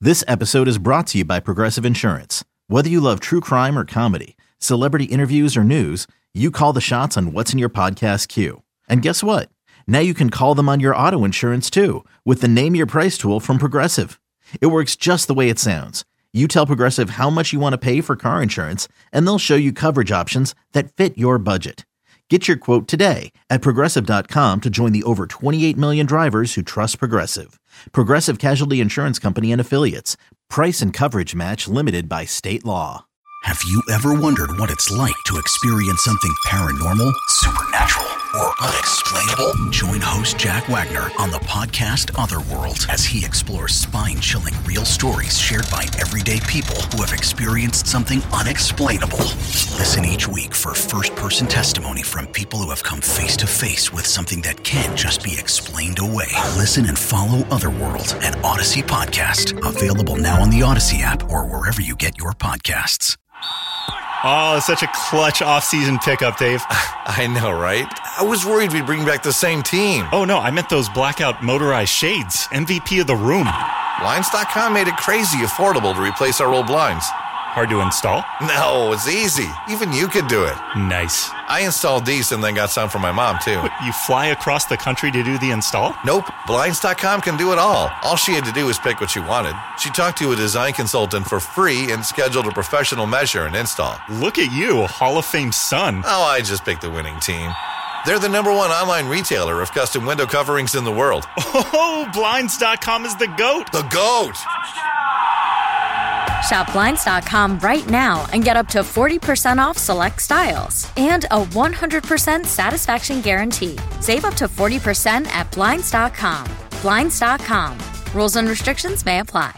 This episode is brought to you by Progressive Insurance. Whether you love true crime or comedy, celebrity interviews or news, you call the shots on what's in your podcast queue. And guess what? Now you can call them on your auto insurance too with the Name Your Price tool from Progressive. It works just the way it sounds. You tell Progressive how much you want to pay for car insurance, and they'll show you coverage options that fit your budget. Get your quote today at Progressive.com to join the over 28 million drivers who trust Progressive. Progressive Casualty Insurance Company and Affiliates. Price and coverage match limited by state law. Have you ever wondered what it's like to experience something paranormal, supernatural, or unexplainable? Join host Jack Wagner on the podcast Otherworld as he explores spine-chilling real stories shared by everyday people who have experienced something unexplainable. Listen each week for first-person testimony from people who have come face-to-face with something that can't just be explained away. Listen and follow Otherworld, an Odyssey podcast. Available now on the Odyssey app or wherever you get your podcasts. Oh, such a clutch off-season pickup, Dave. I know, right? I was worried we'd bring back the same team. Oh, no, I meant those blackout motorized shades. MVP of the room. Blinds.com made it crazy affordable to replace our old blinds. Hard to install? No, it's easy. Even you could do it. Nice. I installed these and then got some for my mom, too. What, you fly across the country to do the install? Nope. Blinds.com can do it all. All she had to do was pick what she wanted. She talked to a design consultant for free and scheduled a professional measure and install. Look at you, a Hall of Fame son. Oh, I just picked the winning team. They're the #1 online retailer of custom window coverings in the world. Oh, Blinds.com is the GOAT. The GOAT! Shop Blinds.com right now and get up to 40% off select styles and a 100% satisfaction guarantee. Save up to 40% at Blinds.com. Blinds.com. Rules and restrictions may apply.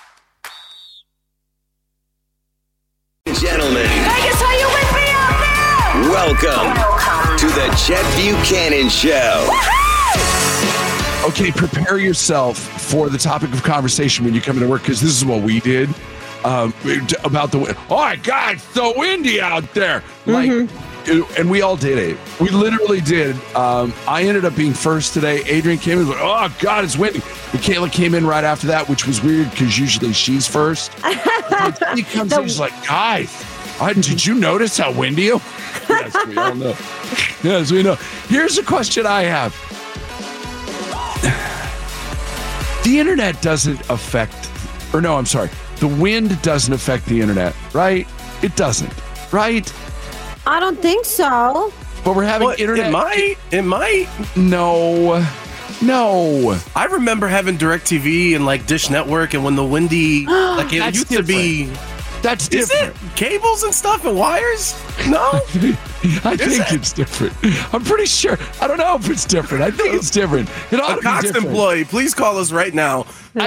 Gentlemen, Vegas, are you with me out there? welcome to the Chet Buchanan Show. Woo-hoo! Okay, prepare yourself for the topic of conversation when you come into work, because this is what we did about the wind. Oh my God, it's so windy out there. And we all did it. We literally did. I ended up being first today. Adrian came in and was like, oh God, it's windy. Michaela came in right after that, which was weird because usually she's first. He comes in, he's like, guys, did you notice how windy it was? Yes, we all know. Yes, we know. Here's a question I have. The internet doesn't affect, or no, I'm sorry. The wind doesn't affect the internet, right? It doesn't, right? I don't think so. But we're having internet. It might. No. I remember having DirecTV and like Dish Network, and when the windy, like it used to be. That's different. Is it? Cables and stuff and wires? No? I think it's different. I'm pretty sure. I don't know if it's different. I think it's different. It ought to be Cox different. employee, please call us right now.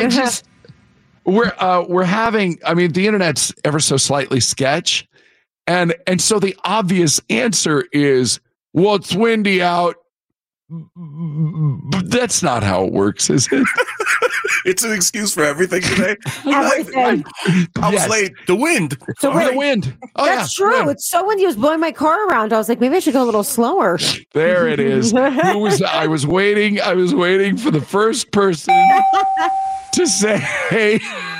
We're having, I mean, the internet's ever so slightly sketch. And so the obvious answer is, well, it's windy out. But that's not how it works, is it? It's an excuse for everything today. Everything. I was late. The wind. The wind. Oh, That's yeah. true. It's so windy. It was blowing my car around. I was like, maybe I should go a little slower. There it is. I was waiting for the first person to say,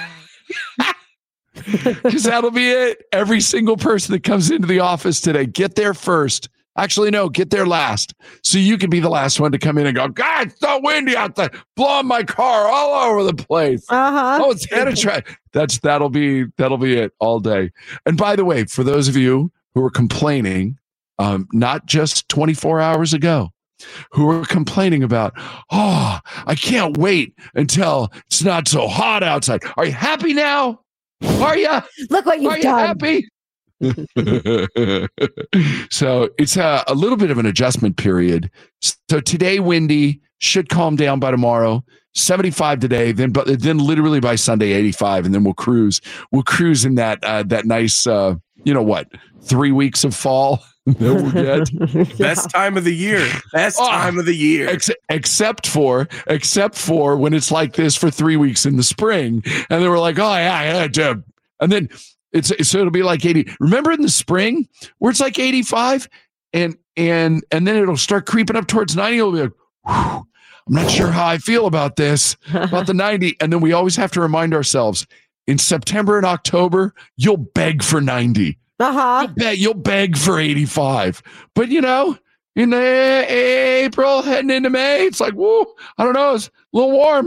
because that'll be it. Every single person that comes into the office today, get there first. Actually, no, get there last. So you can be the last one to come in and go, God, it's so windy out there, blowing my car all over the place. Oh, it's headed track. That'll be it all day. And by the way, for those of you who are complaining, not just 24 hours ago, who are complaining about, oh, I can't wait until it's not so hot outside. Are you happy now? Are you? Look what you've done. Happy? So it's a little bit of an adjustment period. So today, windy, should calm down by tomorrow. 75 today, then literally by Sunday, 85, and then we'll cruise. We'll cruise in that nice, 3 weeks of fall that we'll get. Best time of the year. Time of the year. Except for when it's like this for 3 weeks in the spring, and they were like, oh yeah, and then so it'll be like 80. Remember in the spring where it's like 85, and then it'll start creeping up towards 90. It'll be like, whew, I'm not sure how I feel about this, about the 90. And then we always have to remind ourselves in September and October, you'll beg for 90. You'll beg for 85. But, in April, heading into May, it's like, whoa, I don't know. It's a little warm.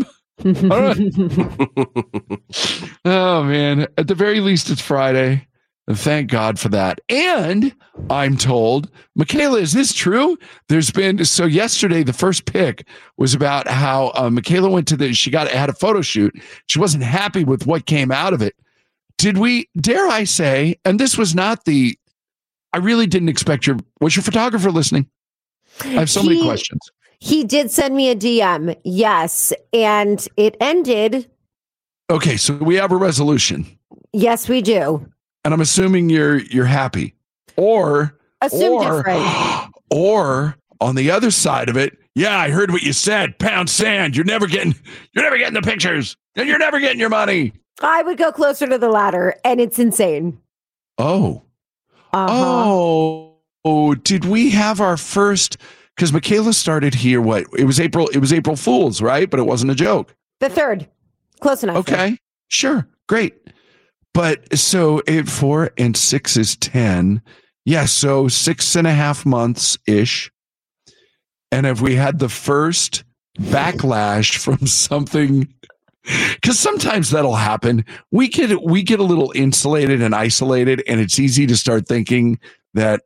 Oh, man. At the very least, it's Friday. And thank God for that. And I'm told, Michaela, is this true? So yesterday, the first pick was about how Michaela went to had a photo shoot. She wasn't happy with what came out of it. Dare I say, and this was not I really didn't expect was your photographer listening? I have so many questions. He did send me a DM. Yes. And it ended. Okay. So we have a resolution. Yes, we do. And I'm assuming you're happy, or different. Or on the other side of it, yeah, I heard what you said. Pound sand. You're never getting the pictures, and you're never getting your money. I would go closer to the latter, and it's insane. Oh, did we have our first? Because Michaela started here. It was April Fool's, right? But it wasn't a joke. The 3rd, close enough. Okay, sure, great. But so 4 and 6 is 10. Yeah, so 6.5 months ish. And have we had the first backlash from something? Because sometimes that'll happen. We get a little insulated and isolated, and it's easy to start thinking that,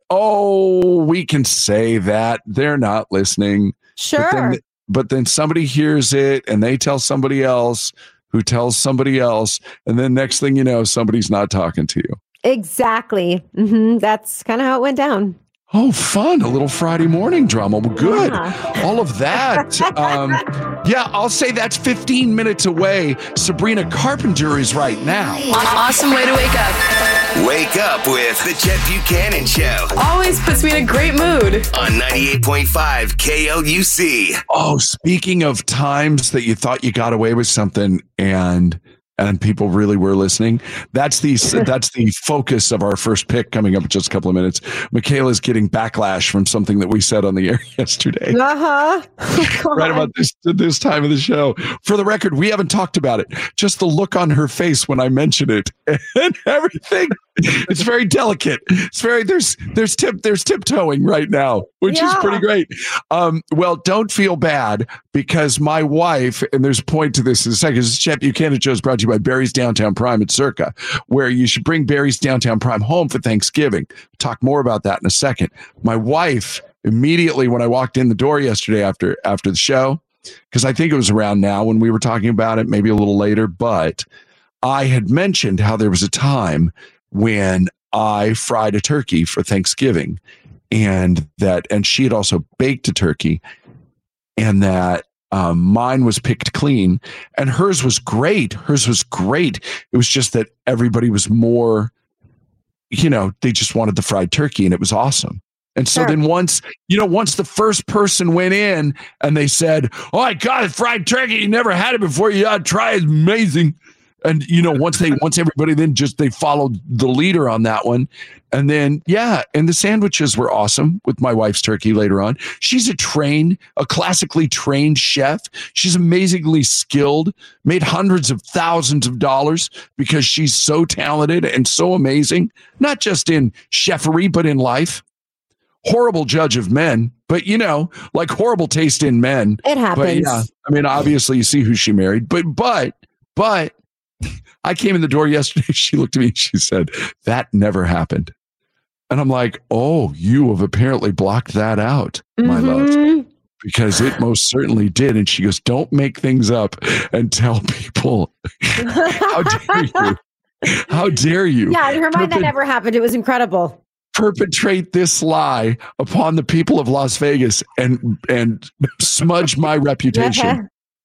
we can say that they're not listening. Sure. But then somebody hears it and they tell somebody else who tells somebody else, and then next thing you know, somebody's not talking to you. Exactly. Mm-hmm. That's kind of how it went down. Oh, fun. A little Friday morning drama. Well, good. Yeah. All of that. I'll say that's 15 minutes away. Sabrina Carpenter is right now. Awesome way to wake up. Wake up with the Chet Buchanan Show. Always puts me in a great mood. On 98.5 KLUC. Oh, speaking of times that you thought you got away with something and people really were listening. That's the focus of our first pick coming up in just a couple of minutes. Michaela's getting backlash from something that we said on the air yesterday. Right about this time of the show. For the record, we haven't talked about it. Just the look on her face when I mention it and everything. It's very delicate. It's very there's tiptoeing right now, which is pretty great. Well, don't feel bad because my wife, and there's a point to this in a second. This Chet Buchanan Show is brought to you by Barry's Downtown Prime at Circa, where you should bring Barry's Downtown Prime home for Thanksgiving. Talk more about that in a second. My wife immediately when I walked in the door yesterday after the show, because I think it was around now when we were talking about it, maybe a little later, but I had mentioned how there was a time when I fried a turkey for Thanksgiving and she had also baked a turkey and that mine was picked clean and hers was great. It was just that everybody was more, they just wanted the fried turkey and it was awesome. And so then once the first person went in and they said, "Oh, I got it, fried turkey. You never had it before. You got to try it. It's amazing." And, once everybody then they followed the leader on that one. And then, and the sandwiches were awesome with my wife's turkey later on. She's a classically trained chef. She's amazingly skilled, made hundreds of thousands of dollars because she's so talented and so amazing, not just in chefery, but in life. Horrible judge of men, but like horrible taste in men. It happens. But obviously you see who she married, but I came in the door yesterday. She looked at me and she said, "That never happened." And I'm like, "Oh, you have apparently blocked that out, my love, because it most certainly did." And she goes, "Don't make things up and tell people." How dare you? How dare you? Yeah, in her mind, that never happened. It was incredible. Perpetrate this lie upon the people of Las Vegas and smudge my reputation.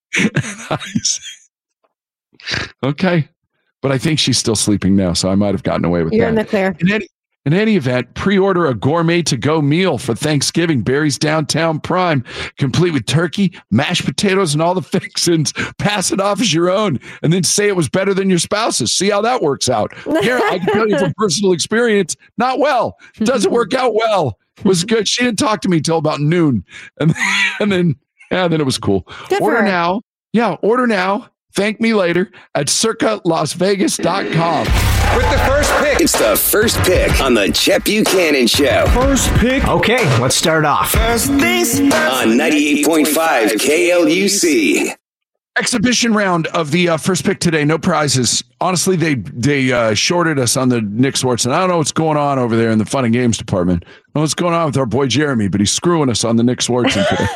Okay. But I think she's still sleeping now, so I might have gotten away with that. You're in the clear. In any event, pre-order a gourmet to-go meal for Thanksgiving. Barry's Downtown Prime, complete with turkey, mashed potatoes, and all the fixins. Pass it off as your own, and then say it was better than your spouse's. See how that works out. Here, I can tell you from personal experience, not well. Doesn't work out well. It was good. She didn't talk to me till about noon, and then Yeah, then it was cool. Good for Order her. now. Yeah, order now. Thank me later at circalasvegas.com. With the first pick. It's the first pick on the Chet Buchanan Show. First pick. Okay, let's start off. First things first. On 98.5 KLUC. Exhibition round of the first pick today. No prizes. Honestly, they shorted us on the Nick Swardson. I don't know what's going on over there in the fun and games department. I don't know what's going on with our boy Jeremy, but he's screwing us on the Nick Swardson today.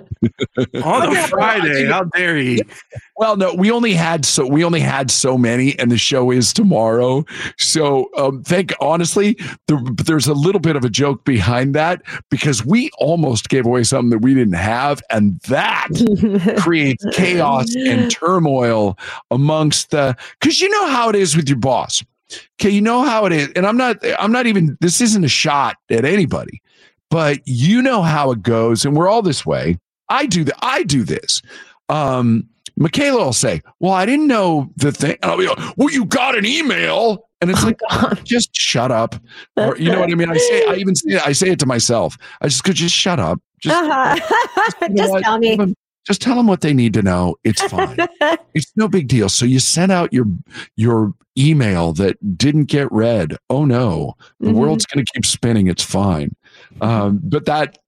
On a Friday, how dare he? Well, no, we only had so many, and the show is tomorrow. So, honestly, there's a little bit of a joke behind that because we almost gave away something that we didn't have, and that creates chaos and turmoil amongst because you know how it is with your boss. Okay, you know how it is, and I'm not even. This isn't a shot at anybody, but you know how it goes, and we're all this way. I do this. Michaela will say, well, I didn't know the thing. And I'll be like, well, you got an email. And it's just shut up. Or, you know what I mean? I say it to myself. I just could just shut up. Just tell me. Just tell them what they need to know. It's fine. It's no big deal. So you sent out your email that didn't get read. Oh no, the world's going to keep spinning. It's fine. But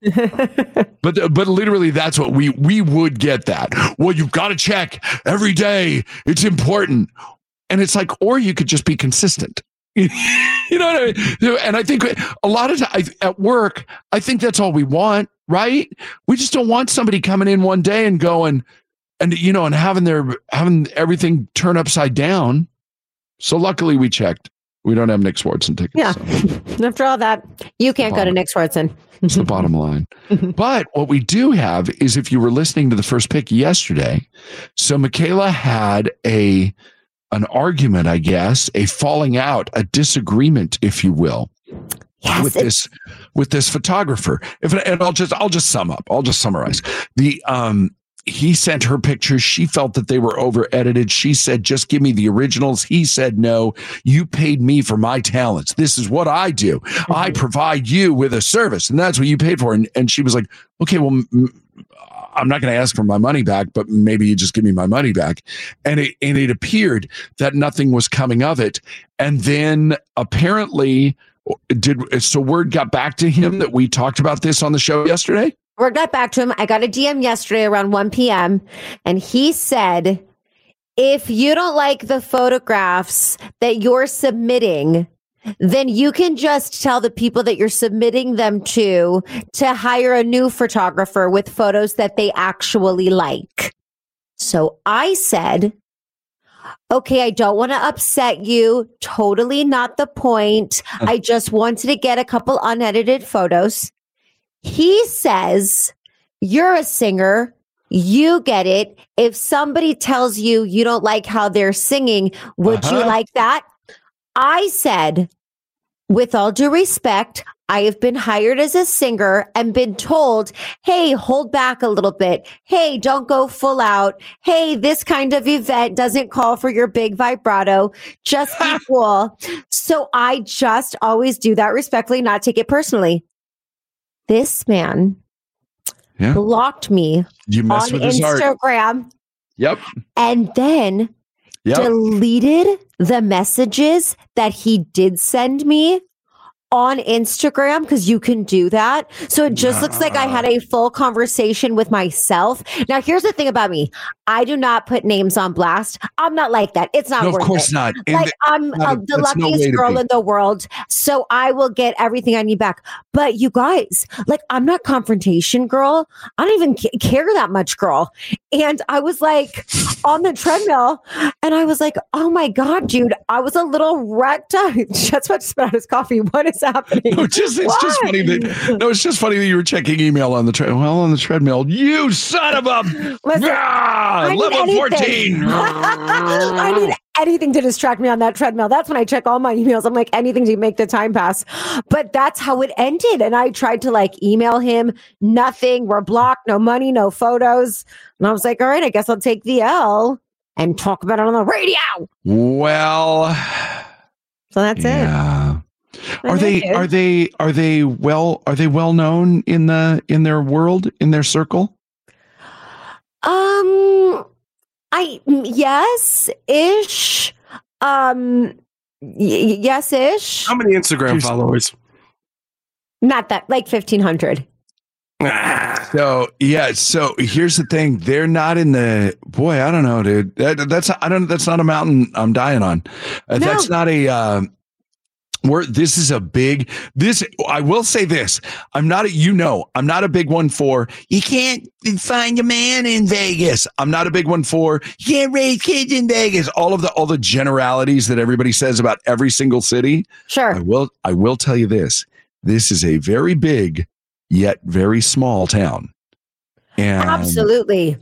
literally that's what we would get that. Well, you've got to check every day. It's important. And it's like, or you could just be consistent. You know what I mean? And I think a lot of times at work, I think that's all we want, right? We just don't want somebody coming in one day and going and having everything turn upside down. So luckily we checked. We don't have Nick Swardson tickets. Yeah. So. After all that, you can't go to Nick Swardson. It's the bottom line. But what we do have is if you were listening to the first pick yesterday, so Michaela had an argument, I guess, a falling out, a disagreement, if you will, with this photographer. And I'll just sum up. I'll just summarize. He sent her pictures. She felt that they were over edited. She said, just give me the originals. He said, no, you paid me for my talents. This is what I do. I provide you with a service, and that's what you paid for. And she was like, okay, well, I'm not going to ask for my money back, but maybe you just give me my money back. And it appeared that nothing was coming of it. And then apparently word got back to him that we talked about this on the show yesterday? Word got back to him. I got a DM yesterday around 1 p.m. and he said, if you don't like the photographs that you're submitting, then you can just tell the people that you're submitting them to hire a new photographer with photos that they actually like. So I said, okay, I don't want to upset you. Totally not the point. I just wanted to get a couple unedited photos. He says, you're a singer. You get it. If somebody tells you you don't like how they're singing, would you like that? I said, with all due respect, I have been hired as a singer and been told, hey, hold back a little bit. Hey, don't go full out. Hey, this kind of event doesn't call for your big vibrato. Just be cool. So I just always do that respectfully, not take it personally. This man blocked me on Instagram. Yep. And then deleted the messages that he did send me on Instagram, because you can do that. So it just looks like I had a full conversation with myself. Now, here's the thing about me. I do not put names on blast. I'm not like that. It's not worth it. Of course not. Like, I'm the luckiest girl in the world. So I will get everything I need back. But you guys, like, I'm not confrontation girl. I don't even care that much, girl. And I was like on the treadmill and I was like, oh my God, dude, I was a little wrecked up. That's what spit out his coffee. What is happening? It's just funny that you were checking email on the treadmill. Well, on the treadmill, you son of a level 14. I need anything to distract me on that treadmill. That's when I check all my emails. I'm like, anything to make the time pass. But that's how it ended. And I tried to like email him. Nothing. We're blocked. No money. No photos. And I was like, all right, I guess I'll take the L and talk about it on the radio. Well, so that's it. Are they well known in their world, in their circle? Yes-ish. Yes-ish. How many Instagram followers? Not that, like 1,500. So here's the thing. They're not in the, boy, I don't know, dude. That's not a mountain I'm dying on. That's not a, this is a big, I will say this. I'm not a big one for, you can't find your man in Vegas. I'm not a big one for, you can't raise kids in Vegas. All the generalities that everybody says about every single city. Sure. I will tell you this. This is a very big, yet very small town. And absolutely.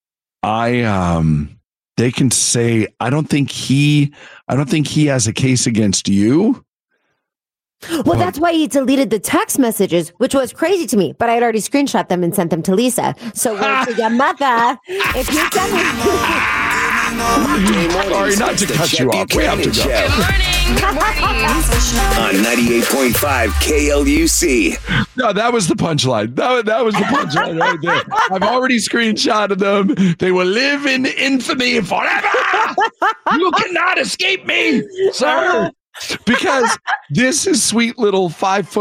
They can say, I don't think he has a case against you. Well, that's why he deleted the text messages, which was crazy to me, but I had already screenshot them and sent them to Lisa. So word to your mother, if you send me sorry, not to cut you off. We have to go. Good morning. On 98.5 KLUC. No, that was the punchline. That was the punchline right there. I've already screenshotted them. They will live in infamy forever. You cannot escape me, sir. Because this is sweet little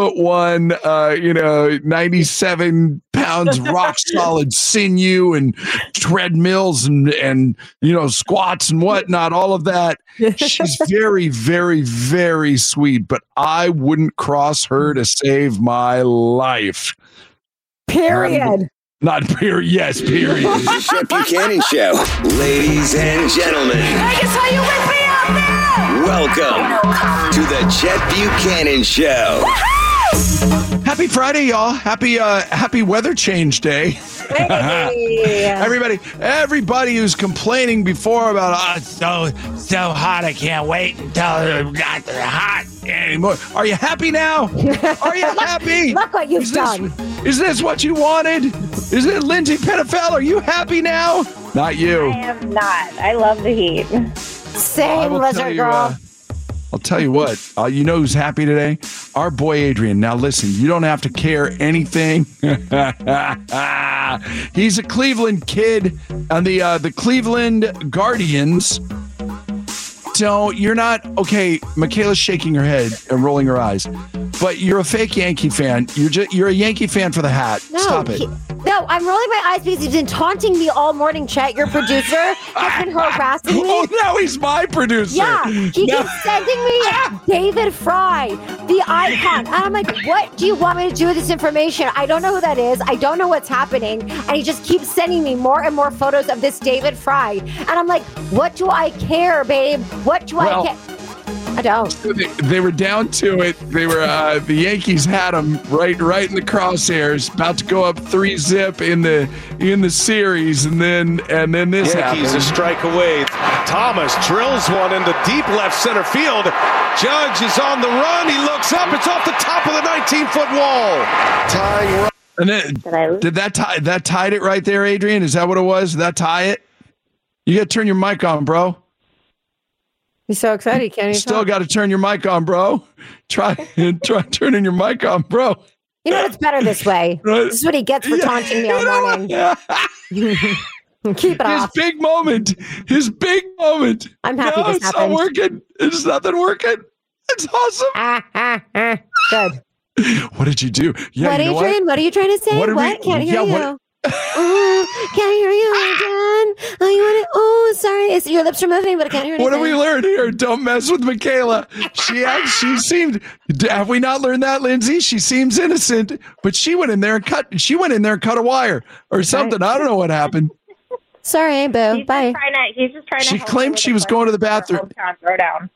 5'1", 97 pounds, rock solid sinew and treadmills and squats and whatnot, all of that. She's very, very, very sweet, but I wouldn't cross her to save my life. Period. Not period. Yes, period. The Chet Buchanan Show. Ladies and gentlemen. Vegas, are you with me out there? Welcome to the Chet Buchanan Show. Happy Friday, y'all. Happy weather change day. Hey. Everybody who's complaining before about it's so hot, I can't wait until it's not hot anymore. Are you happy now? Are you happy? Look what you've done. Is this what you wanted? Is it Lindsay Pettifell? Are you happy now? Not you. I am not. I love the heat. Same, lizard girl. I'll tell you what, you know who's happy today? Our boy Adrian. Now listen, you don't have to care anything. He's a Cleveland kid on the Cleveland Guardians. So you're not, okay, Michaela's shaking her head and rolling her eyes, but you're a fake Yankee fan. You're a Yankee fan for the hat. No, Stop it. No, I'm rolling my eyes because he's been taunting me all morning. Chet, your producer, has been harassing me. Oh, now he's my producer. Yeah, he keeps sending me David Fry, the icon. And I'm like, what do you want me to do with this information? I don't know who that is. I don't know what's happening. And he just keeps sending me more and more photos of this David Fry. And I'm like, what do I care, babe? What do I care? I don't. They were down to it. They were the Yankees had them right in the crosshairs, about to go up 3-0 in the series, and then this happened. Yankees a strike away. Thomas drills one into deep left center field. Judge is on the run. He looks up. It's off the top of the 19-foot wall. Tying run. And then did that tied it right there, Adrian? Is that what it was? Did that tie it? You got to turn your mic on, bro. He's so excited. Can't you still got to turn your mic on, bro? Try turning your mic on, bro. You know, it's better this way. This is what he gets for taunting me all morning. Keep it off. His big moment. I'm happy this happened. It's not working. It's nothing working. It's awesome. Good. What did you do? Yeah, what, Adrian? What are you trying to say? What? Can't hear you. Can't hear you, Adrian. Sorry. Your lips are moving, but I can't hear anything. What have we learned here? Don't mess with Michaela. She seemed. Have we not learned that, Lindsay? She seems innocent, but she went in there and cut a wire or something. Right. I don't know what happened. Sorry, boo. Bye. He's just trying to. She claimed she was going to the bathroom. Throw down.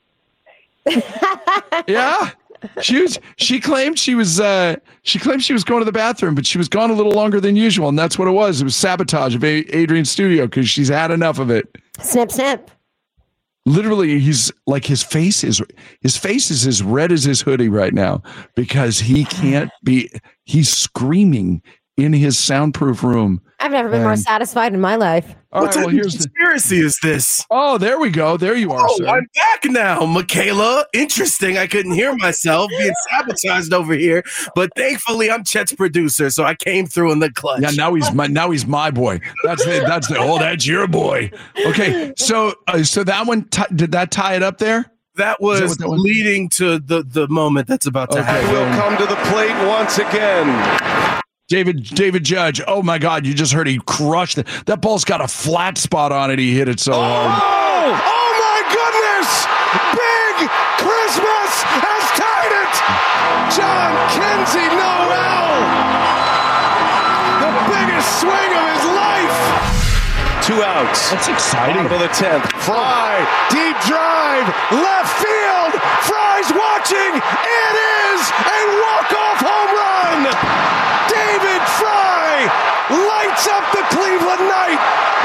Yeah. She claimed she was going to the bathroom, but she was gone a little longer than usual, and that's what it was. It was sabotage of Adrian's studio because she's had enough of it. Snip, snip. Literally, he's like his face is as red as his hoodie right now because he can't be. He's screaming in his soundproof room. I've never been more satisfied in my life. All right, well, here's the conspiracy is this? Oh, there we go. There you are, sir. I'm back now, Michaela. Interesting. I couldn't hear myself being sabotaged over here, but thankfully I'm Chet's producer, so I came through in the clutch. Yeah, now he's my boy. That's your boy. Okay, so that one did that tie it up there? That was leading to the moment that's about to happen. Will come to the plate once again. David Judge. Oh my God! You just heard he crushed it. That ball's got a flat spot on it. He hit it so hard. Oh my goodness! Big Christmas has tied it. John Kinsey Noel, the biggest swing of his life. 2 outs. That's exciting. Bottom of the 10th. Fry, deep drive, left field. Fry's watching. It is a walk-off home run. David Fry lights up the Cleveland night.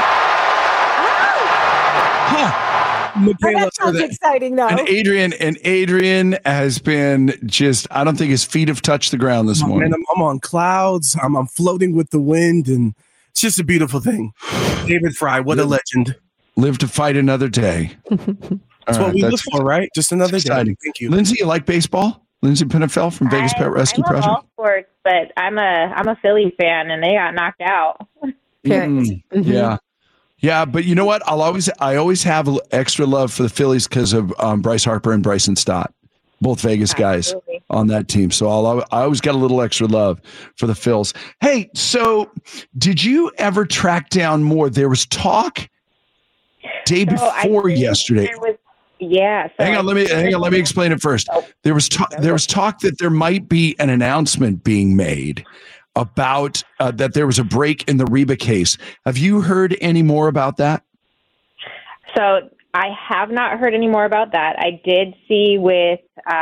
That sounds exciting, though. And Adrian has been just, I don't think his feet have touched the ground this morning. Man, I'm on clouds. I'm floating with the wind, and it's just a beautiful thing. David Fry, what a legend. Live to fight another day. That's what we live for, right? Just another day. Thank you. Lindsay, you like baseball? Lindsay Pinnefeld from Vegas Pet Rescue I love Project? all sports, but I'm a Phillies fan, and they got knocked out. Yeah, but you know what? I always have extra love for the Phillies because of Bryce Harper and Bryson Stott, both Vegas guys on that team. So I always got a little extra love for the Phils. Hey, so did you ever track down more? There was talk before yesterday. Yeah. So hang on. Let me explain it first. There was talk that there might be an announcement being made about that there was a break in the Reba case. Have you heard any more about that? So I have not heard any more about that. I did see with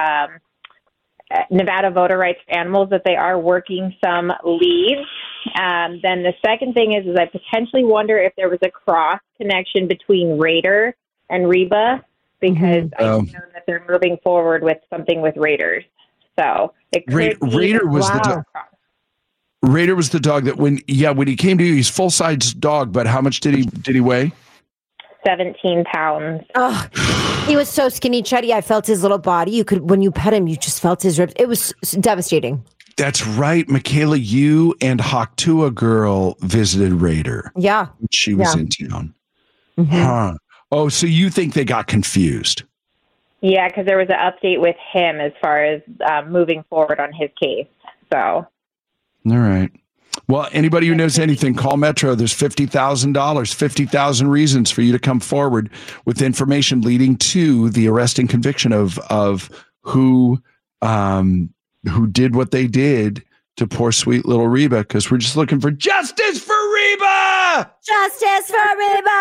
Nevada Voter Rights for Animals that they are working some leads. Then the second thing is I potentially wonder if there was a cross connection between Raider and Reba, because I know that they're moving forward with something with Raiders. So it could Raider was the dog. Raider was the dog that when he came to you, he's full size dog, but how much did he weigh? 17 pounds. Oh, he was so skinny, Chetty. I felt his little body. When you pet him, you just felt his ribs. It was devastating. That's right, Michaela. You and Haktua Girl visited Raider. Yeah, she was in town. Huh. Oh, so you think they got confused? Yeah, because there was an update with him as far as moving forward on his case. So. All right. Well, anybody who knows anything, call Metro. There's $50,000, 50,000 reasons for you to come forward with information leading to the arrest and conviction of who did what they did to poor sweet little Reba, because we're just looking for justice for Reba! Justice for Reba!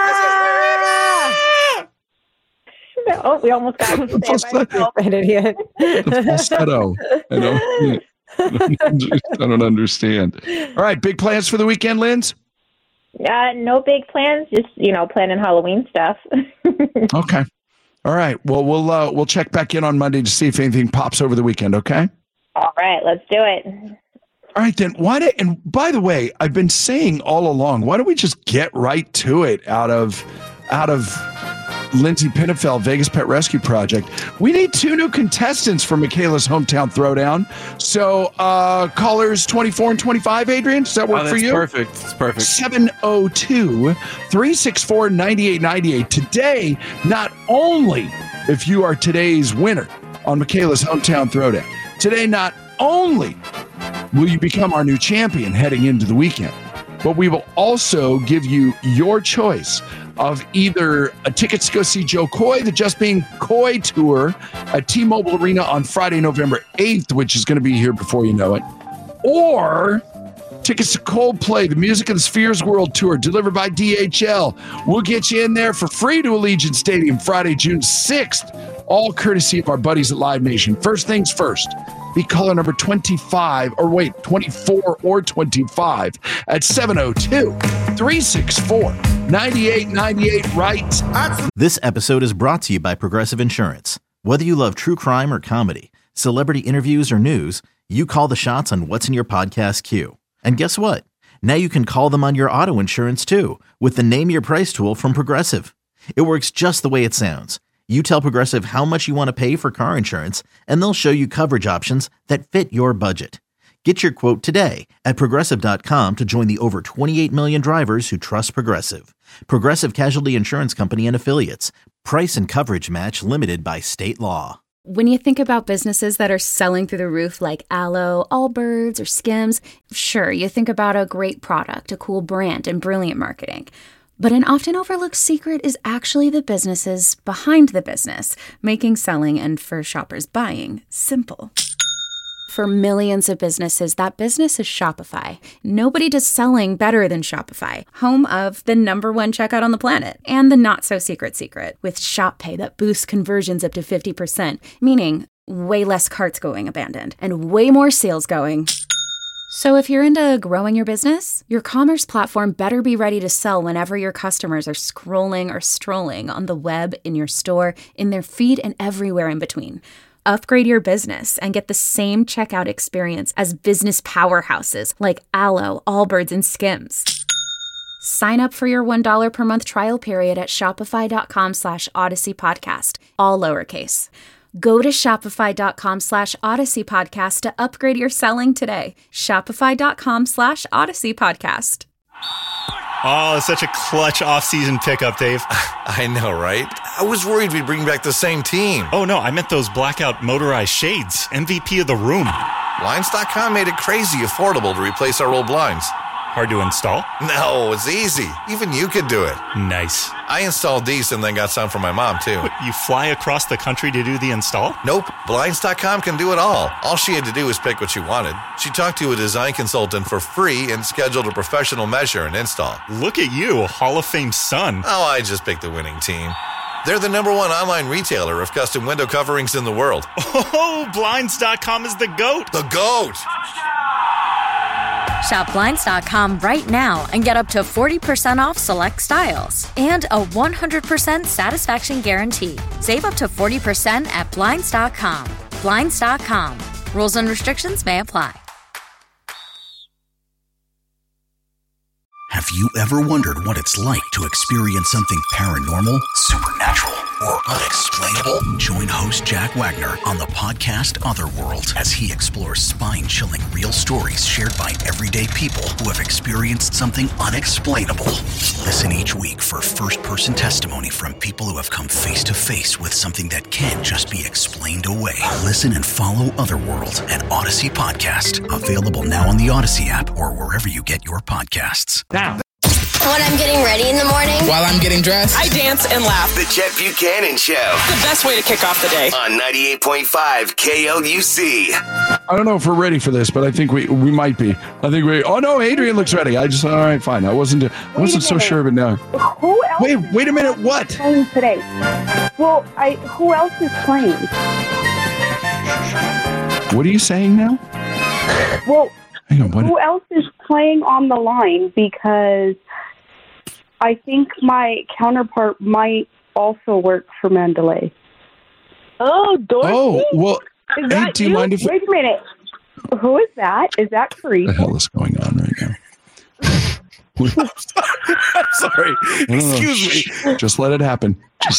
Oh, we almost got it. The falsetto. I don't understand. All right, big plans for the weekend, Linz? No big plans. Just planning Halloween stuff. Okay. All right. Well, we'll check back in on Monday to see if anything pops over the weekend. Okay. All right. Let's do it. All right, then. And by the way, I've been saying all along, why don't we just get right to it out of Lindsay Pinnefeld, Vegas Pet Rescue Project. We need 2 new contestants for Michaela's Hometown Throwdown. So callers 24 and 25, Adrian, does that work for you? Perfect. It's perfect. 702-364-9898. Today, not only if you are today's winner on Michaela's Hometown Throwdown, today not only will you become our new champion heading into the weekend, but we will also give you your choice of either a tickets to go see Joe Coy, the Just Being Coy tour at T-Mobile Arena on Friday, November 8th, which is going to be here before you know it, or tickets to Coldplay, the Music of the Spheres World Tour, delivered by DHL. We'll get you in there for free to Allegiant Stadium Friday, June 6th, all courtesy of our buddies at Live Nation. First things first, be caller number 24 or 25 at 702-364-9898 right. This episode is brought to you by Progressive Insurance. Whether you love true crime or comedy, celebrity interviews or news, you call the shots on what's in your podcast queue. And guess what? Now you can call them on your auto insurance too with the Name Your Price tool from Progressive. It works just the way it sounds. You tell Progressive how much you want to pay for car insurance, and they'll show you coverage options that fit your budget. Get your quote today at Progressive.com to join the over 28 million drivers who trust Progressive. Progressive Casualty Insurance Company and Affiliates. Price and coverage match limited by state law. When you think about businesses that are selling through the roof like Aloe, Allbirds, or Skims, sure, you think about a great product, a cool brand, and brilliant marketing. But an often overlooked secret is actually the businesses behind the business, making selling and, for shoppers, buying simple. For millions of businesses, that business is Shopify. Nobody does selling better than Shopify, home of the #1 checkout on the planet and the not-so-secret secret with Shop Pay that boosts conversions up to 50%, meaning way less carts going abandoned and way more sales going. So if you're into growing your business, your commerce platform better be ready to sell whenever your customers are scrolling or strolling on the web, in your store, in their feed, and everywhere in between. Upgrade your business and get the same checkout experience as business powerhouses like Aloe, Allbirds, and Skims. Sign up for your $1 per month trial period at shopify.com/Odyssey Podcast, all lowercase. Go to shopify.com/Odyssey Podcast to upgrade your selling today. Shopify.com/Odyssey Podcast. Oh, such a clutch off-season pickup, Dave. I know, right? I was worried we'd bring back the same team. Oh, no, I meant those blackout motorized shades. MVP of the room. Blinds.com made it crazy affordable to replace our old blinds. Hard to install? No, it's easy. Even you could do it. Nice. I installed these and then got some for my mom, too. What, you fly across the country to do the install? Nope. Blinds.com can do it all. All she had to do was pick what she wanted. She talked to a design consultant for free and scheduled a professional measure and install. Look at you, Hall of Fame son. Oh, I just picked the winning team. They're the #1 online retailer of custom window coverings in the world. Oh, Blinds.com is the GOAT. The GOAT! Shop Blinds.com right now and get up to 40% off select styles and a 100% satisfaction guarantee. Save up to 40% at Blinds.com. Blinds.com. Rules and restrictions may apply. Have you ever wondered what it's like to experience something paranormal, supernatural, or unexplainable? Join host Jack Wagner on the podcast Otherworld as he explores spine-chilling real stories shared by everyday people who have experienced something unexplainable. Listen each week for first-person testimony from people who have come face-to-face with something that can't just be explained away. Listen and follow Otherworld, an Odyssey podcast. Available now on the Odyssey app or wherever you get your podcasts. When I'm getting ready in the morning. While I'm getting dressed. I dance and laugh. The Chet Buchanan Show. The best way to kick off the day. On 98.5 KLUC. I don't know if we're ready for this, but I think we might be. Oh no, Adrian looks ready. All right, fine. I wasn't so sure of it now. Who else? Wait a minute. What? Playing today? Well, who else is playing? What are you saying now? Well, hang on, what? Who else is playing on the line? Because I think my counterpart might also work for Mandalay. Oh, Dorothy? Oh, well, is that do you mind if... Wait a minute. Who is that? Is that free? What the hell is going on right now? I'm sorry. Excuse me. Just let it happen.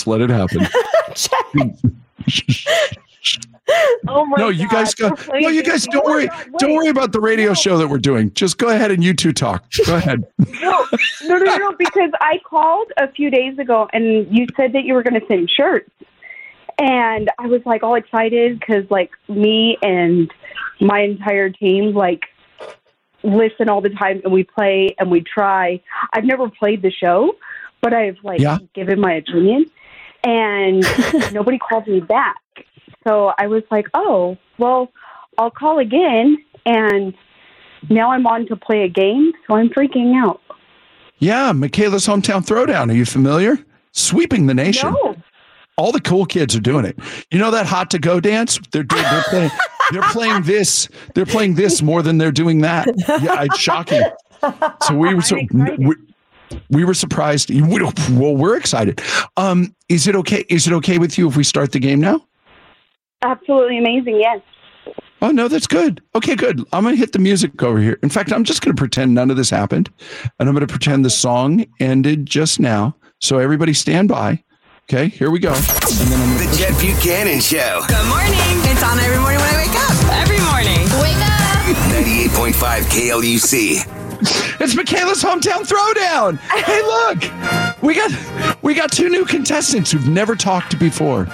Oh my no, you guys go. No, you guys don't worry. Don't worry about the radio show that we're doing. Just go ahead and you two talk. Go ahead. No, because I called a few days ago and you said that you were going to send shirts. And I was like all excited because like me and my entire team like listen all the time and we play and we try. I've never played the show, but I've given my opinion and nobody called me back. So I was like, oh, well, I'll call again. And now I'm on to play a game. So I'm freaking out. Yeah. Michaela's Hometown Throwdown. Are you familiar? Sweeping the nation. No. All the cool kids are doing it. You know that hot to go dance? They're playing. They're playing this. They're playing this more than they're doing that. Yeah, it's shocking. So we were surprised. Well, we're excited. Is it okay? Is it okay with you if we start the game now? Absolutely amazing. Yes. Oh, no, that's good. Okay, good. I'm going to hit the music over here. In fact, I'm just going to pretend none of this happened. And I'm going to pretend the song ended just now. So everybody stand by. Okay, here we go. And then I'm The Chet Buchanan Show. Good morning. It's on every morning when I wake up. Every morning. Wake up. 98.5 KLUC. It's Michaela's Hometown Throwdown. Hey, look, we got two new contestants who've never talked before.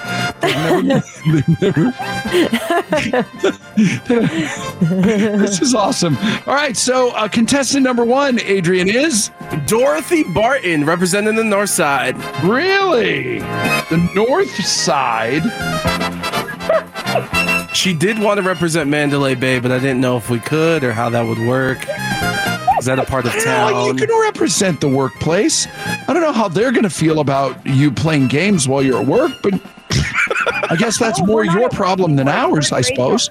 This is awesome. All right, so contestant number 1, Adrian, is Dorothy Barton, representing the North Side. Really? The North Side? She did want to represent Mandalay Bay, but I didn't know if we could or how that would work. Is that a part of town? Well, you can represent the workplace. I don't know how they're going to feel about you playing games while you're at work, but I guess that's more your problem than ours, I suppose.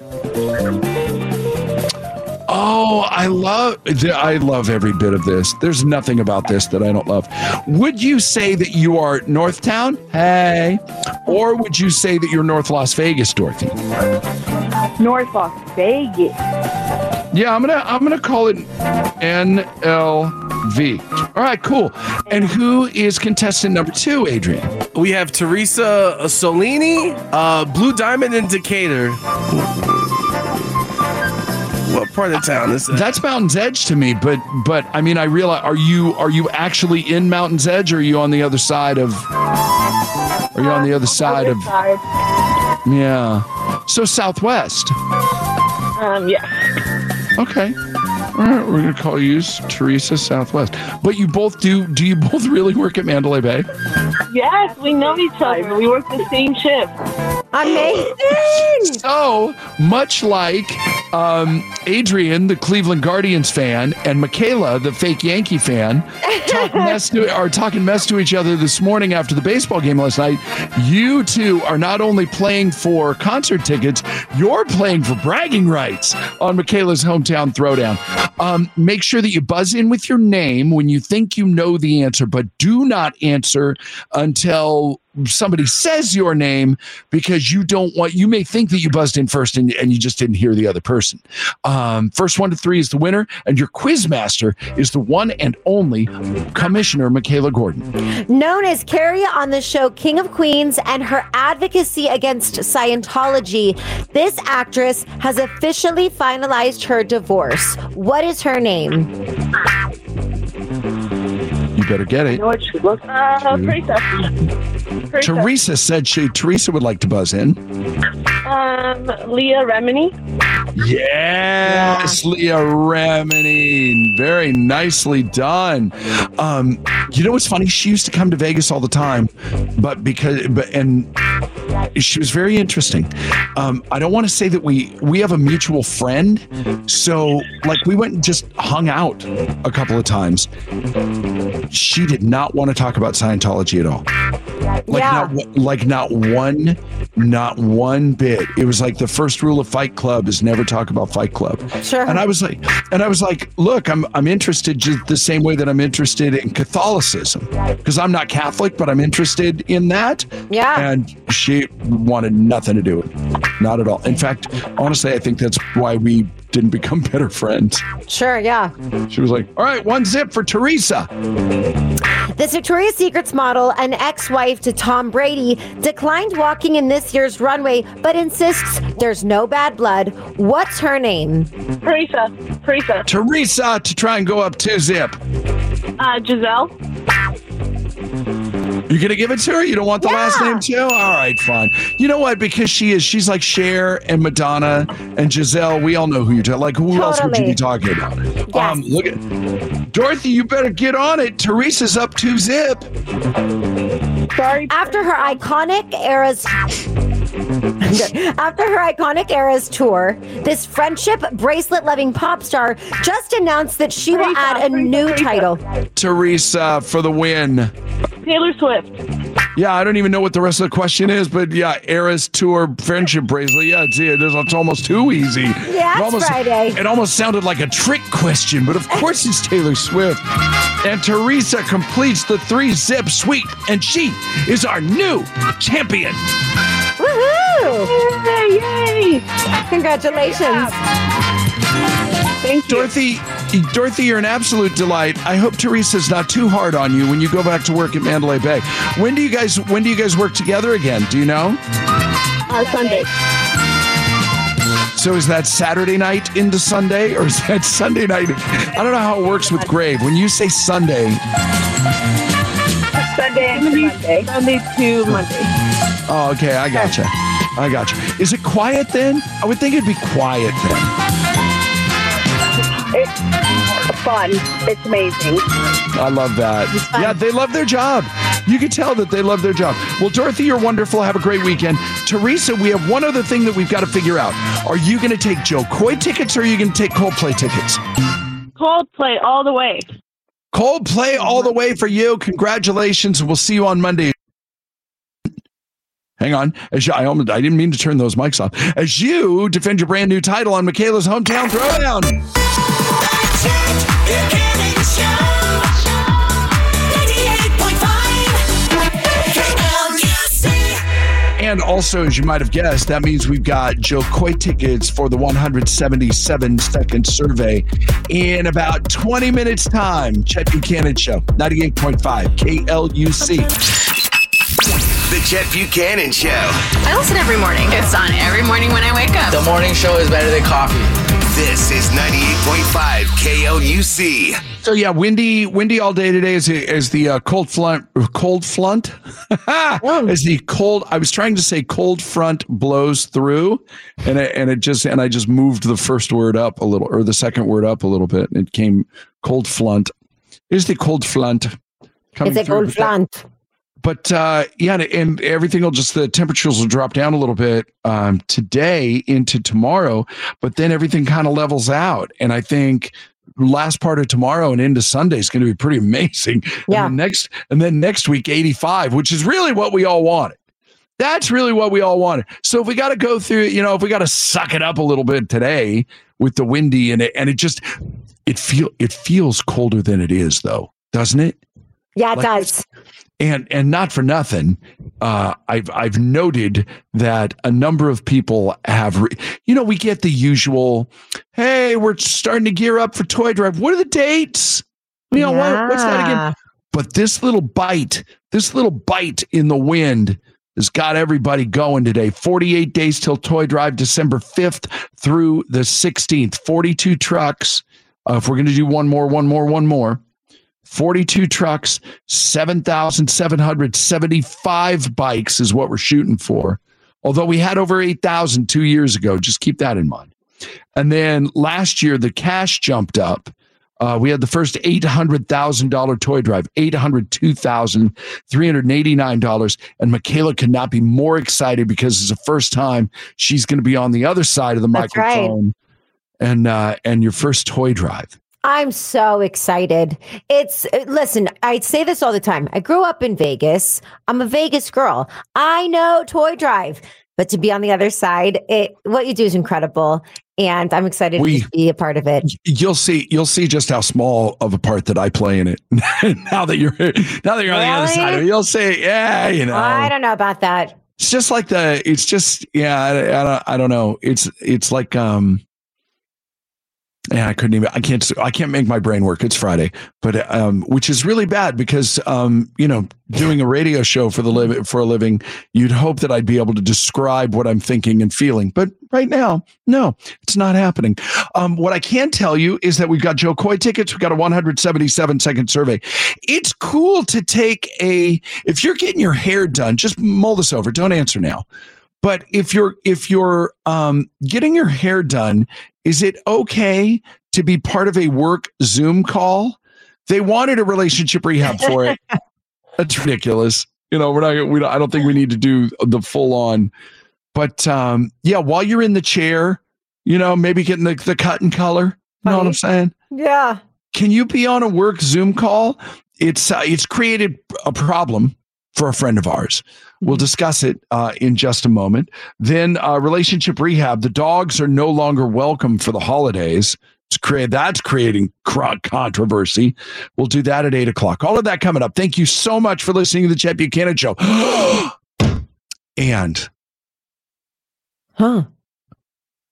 Oh, I love every bit of this. There's nothing about this that I don't love. Would you say that you are Northtown? Hey. Or would you say that you're North Las Vegas, Dorothy? North Las Vegas. Yeah, I'm gonna call it NLV. All right, cool. And who is contestant number 2, Adrian? We have Teresa Solini, Blue Diamond in Decatur. What part of town is that? That's Mountain's Edge to me, but I mean, I realize, are you actually in Mountain's Edge, or are you on the other side of? Are you on the other side of? Yeah. So Southwest. Yeah. Okay. All right, we're going to call you Teresa Southwest. But you both do you both really work at Mandalay Bay? Yes, we know each other. We work the same shift. Amazing! So, much like Adrian, the Cleveland Guardians fan, and Michaela, the fake Yankee fan, talking mess to each other this morning after the baseball game last night, you two are not only playing for concert tickets, you're playing for bragging rights on Michaela's Hometown Throwdown. Make sure that you buzz in with your name when you think you know the answer, but do not answer until somebody says your name, because you may think that you buzzed in first and you just didn't hear the other person. First 1 to 3 is the winner, and your quiz master is the one and only Commissioner Michaela Gordon. Known as Carrie on the show King of Queens and her advocacy against Scientology, this actress has officially finalized her divorce. What is her name? You better get it. You know what she looks Teresa said Teresa would like to buzz in. Leah Remini. Yes, Leah Remini. Very nicely done. You know what's funny? She used to come to Vegas all the time, and she was very interesting. I don't want to say that we have a mutual friend, so like we went and just hung out a couple of times. She did not want to talk about Scientology at all. Not one bit. It was like the first rule of Fight Club is never talk about Fight Club. Sure. And I was like, look, I'm interested just the same way that I'm interested in Catholicism, because I'm not Catholic, but I'm interested in that. Yeah. And she wanted nothing to do with it. Not at all. In fact, honestly, I think that's why we didn't become better friends. Sure, yeah. She was like, all right, 1 zip for Teresa. This Victoria's Secrets model and ex-wife to Tom Brady declined walking in this year's runway, but insists there's no bad blood. What's her name? Teresa to try and go up 2 zip. Giselle. You're going to give it to her? You don't want the last name too? All right, fine. You know what? Because she's like Cher and Madonna and Giselle. We all know who you're talking. Like, who else would you be talking about? Yes. Look at Dorothy, you better get on it. Teresa's up 2 zip. Sorry. After her iconic Eras tour, this friendship bracelet-loving pop star just announced that she will add a new title. Teresa for the win. Taylor Swift. Yeah, I don't even know what the rest of the question is, but yeah, Eras Tour friendship bracelet. Yeah, it's almost too easy. Yeah, it's Friday. It almost sounded like a trick question, but of course it's Taylor Swift. And Teresa completes the 3 zip sweep, and she is our new champion. Woohoo! Yay! Congratulations. Thank you. Dorothy, you're an absolute delight. I hope Teresa's not too hard on you when you go back to work at Mandalay Bay. When do you guys work together again? Do you know? Sunday. So is that Saturday night into Sunday, or is that Sunday night? I don't know how it works with Grave. When you say Sunday. Sunday and Monday. Sunday to Monday. Oh, okay. I gotcha. Is it quiet then? I would think it'd be quiet then. It's fun. It's amazing. I love that. Yeah, they love their job. You can tell that they love their job. Well, Dorothy, you're wonderful. Have a great weekend. Teresa, we have one other thing that we've got to figure out. Are you going to take Joe Coy tickets, or are you going to take Coldplay tickets? Coldplay all the way. Coldplay all the way for you. Congratulations. We'll see you on Monday. Hang on. I didn't mean to turn those mics off. As you defend your brand new title on Michaela's Hometown Throwdown. And also, as you might have guessed, that means we've got Joe Coy tickets for the 177-second survey in about 20 minutes' time. Chet Buchanan Show, 98.5 KLUC. The Chet Buchanan Show. I listen every morning. It's on every morning when I wake up. The morning show is better than coffee. This is 98.5 KLUC. So yeah, windy all day today as the cold front. As the cold, I was trying to say cold front blows through, and I just moved the first word up a little, or the second word up a little bit. It came cold front. Is the cold front coming? It's a cold front. But yeah, and everything the temperatures will drop down a little bit today into tomorrow, but then everything kind of levels out. And I think last part of tomorrow and into Sunday is going to be pretty amazing. Yeah. And then next week, 85, which is really what we all wanted. That's really what we all wanted. So if we got to go through, if we got to suck it up a little bit today with the windy and it feels colder than it is though, doesn't it? Yeah, it does. And not for nothing, I've noted that a number of people have, we get the usual, hey, we're starting to gear up for Toy Drive. What are the dates? What's that again? But this little bite in the wind has got everybody going today. 48 days till Toy Drive, December 5th through the 16th. 42 trucks. If we're going to do one more. 42 trucks, 7,775 bikes is what we're shooting for. Although we had over 8,000 2 years ago. Just keep that in mind. And then last year, the cash jumped up. We had the first $800,000 toy drive, $802,389. And Michaela could not be more excited because it's the first time she's going to be on the other side of the microphone. Right. And your first toy drive. I'm so excited. Listen, I say this all the time. I grew up in Vegas. I'm a Vegas girl. I know Toy Drive, but to be on the other side, what you do is incredible. And I'm excited to be a part of it. You'll see just how small of a part that I play in it. now that you're on the other side of it, you'll see, I don't know about that. It's just like I don't know. It's like, yeah, I can't make my brain work. It's Friday, but which is really bad because doing a radio show for a living, you'd hope that I'd be able to describe what I'm thinking and feeling. But right now, no, it's not happening. What I can tell you is that we've got Joe Coy tickets. We've got a 177-second survey. It's cool to if you're getting your hair done, just mull this over. Don't answer now. But if you're getting your hair done, is it okay to be part of a work Zoom call? They wanted a relationship rehab for it. That's ridiculous. I don't think we need to do the full on. But while you're in the chair, maybe getting the cut and color. You know what I'm saying? Yeah. Can you be on a work Zoom call? It's created a problem for a friend of ours. We'll discuss it in just a moment. Then relationship rehab. The dogs are no longer welcome for the holidays. That's creating controversy. We'll do that at 8:00. All of that coming up. Thank you so much for listening to the Chet Buchanan Show. And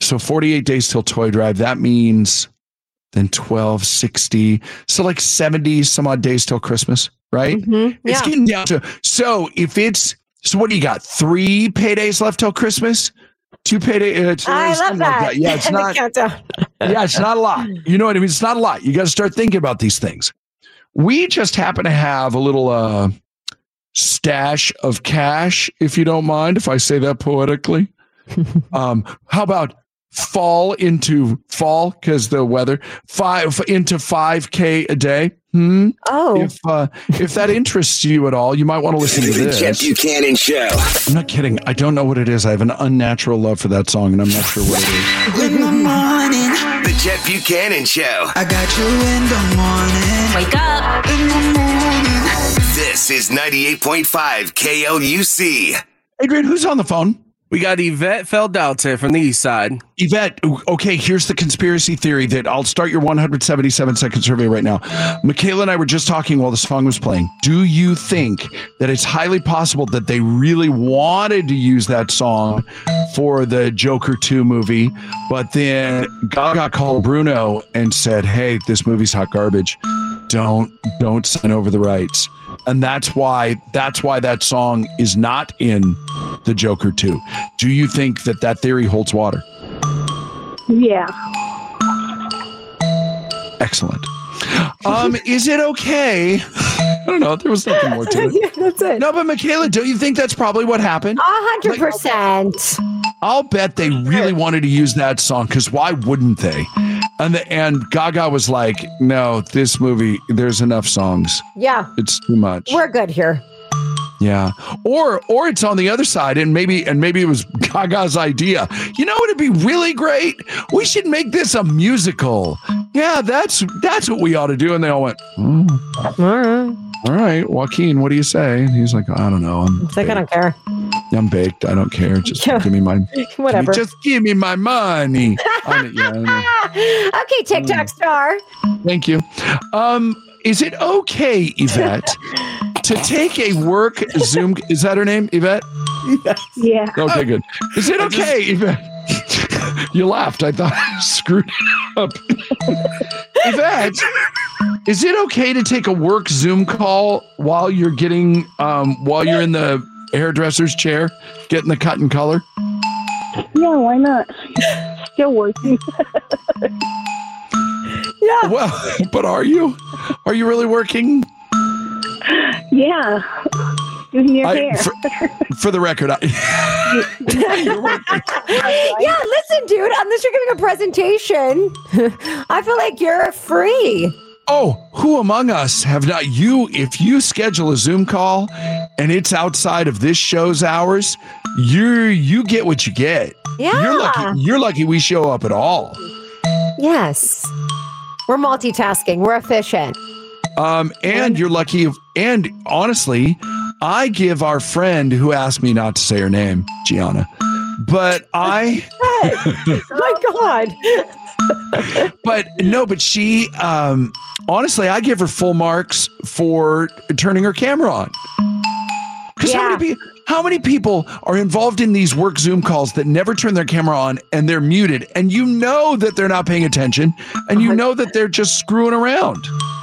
So 48 days till toy drive. That means then 12, 60. So like 70 some odd days till Christmas, right? It's getting down to. So what do you got? 3 paydays left till Christmas? 2 paydays. I love that. Like yeah, it's not. Yeah, it's not a lot. You know what I mean? It's not a lot. You got to start thinking about these things. We just happen to have a little stash of cash, if you don't mind, if I say that poetically. How about fall because the weather 5 into 5K a day? Oh, if that interests you at all, you might want to listen to this. The Chet Buchanan Show. I'm not kidding. I don't know what it is. I have an unnatural love for that song, and I'm not sure what it is. In the morning, The Chet Buchanan Show. I got you in the morning. Wake up. In the morning. This is 98.5 KLUC. Adrian, who's on the phone? We got Yvette Feldalte from the East Side. Yvette, okay, here's the conspiracy theory that I'll start your 177-second survey right now. Michaela and I were just talking while the song was playing. Do you think that it's highly possible that they really wanted to use that song for the Joker 2 movie, but then Gaga called Bruno and said, hey, this movie's hot garbage. Don't sign over the rights. And that's why that song is not in the Joker 2. Do you think that theory holds water? Yeah. Excellent. Is it okay? I don't know. There was nothing more to it. Yeah, that's it. No, but Michaela, don't you think that's probably what happened? 100%. I'll bet they really wanted to use that song, because why wouldn't they? And Gaga was like, no, this movie, there's enough songs. Yeah. It's too much. We're good here. Yeah. Or it's on the other side, and maybe it was Gaga's idea. You know what would be really great? We should make this a musical. Yeah, that's what we ought to do. And they all went, all right, Joaquin, what do you say? And he's like, I don't know. It's like, I don't care. I'm baked. I don't care. Just give me my whatever. Just give me my money. Okay, TikTok star. Thank you. Is it okay, Yvette, to take a work Zoom? Is that her name, Yvette? Yeah. Okay, good. Is it okay, Yvette? You laughed. I thought I screwed it up. Yvette, is it okay to take a work Zoom call while you're in the hairdresser's chair, getting the cut and color? Yeah, why not? Still working. Yeah. Well, but are you? Are you really working? Yeah. Doing your hair. For the record, you're working. Yeah, listen, dude, unless you're giving a presentation, I feel like you're free. Oh, who among us have not if you schedule a Zoom call and it's outside of this show's hours, you get what you get. Yeah. You're lucky we show up at all. Yes. We're multitasking. We're efficient. And you're lucky. And honestly, I give our friend who asked me not to say her name, Gianna, but I. My God. But she, honestly, I give her full marks for turning her camera on. Because how many people are involved in these work Zoom calls that never turn their camera on and they're muted, and you know that they're not paying attention, and you know that they're just screwing around?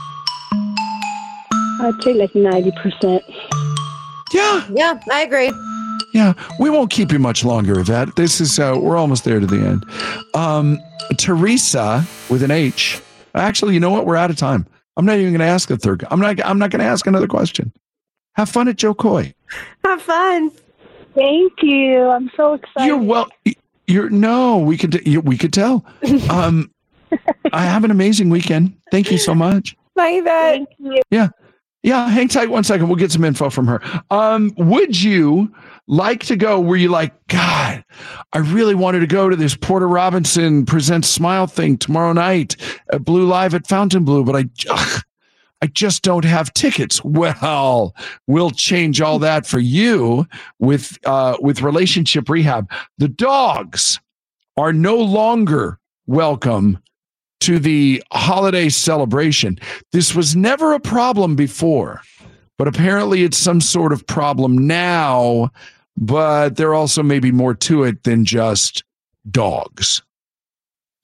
I'd say like 90%. Yeah, I agree. Yeah, we won't keep you much longer, Yvette. This is we're almost there to the end. Teresa with an H. Actually, you know what? We're out of time. I'm not even going to ask a third. I'm not going to ask another question. Have fun at Joe Coy. Have fun. Thank you. I'm so excited. We could tell. I have an amazing weekend. Thank you so much. Bye, Yvette. Thank you. Yeah. Hang tight 1 second. We'll get some info from her. Would you like to go? Were you like, God, I really wanted to go to this Porter Robinson Presents Smile thing tomorrow night at Blue Live at Fontainebleau, but I just don't have tickets. Well, we'll change all that for you with Relationship Rehab. The dogs are no longer welcome to the holiday celebration. This was never a problem before, but apparently it's some sort of problem now, but there also may be more to it than just dogs.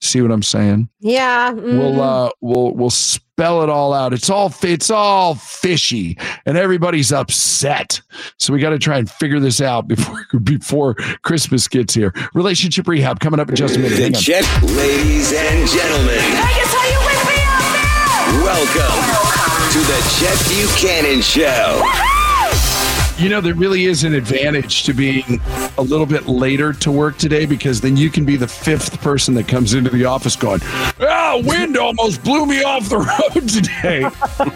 See what I'm saying? Yeah. We'll spell it all out. It's all fishy, and everybody's upset. So we got to try and figure this out before Christmas gets here. Relationship rehab coming up in just a minute. The Chet, ladies and gentlemen. Vegas, are you with me out there? Welcome to the Chet Buchanan Show. You know, there really is an advantage to being a little bit later to work today, because then you can be the fifth person that comes into the office going, wind almost blew me off the road today.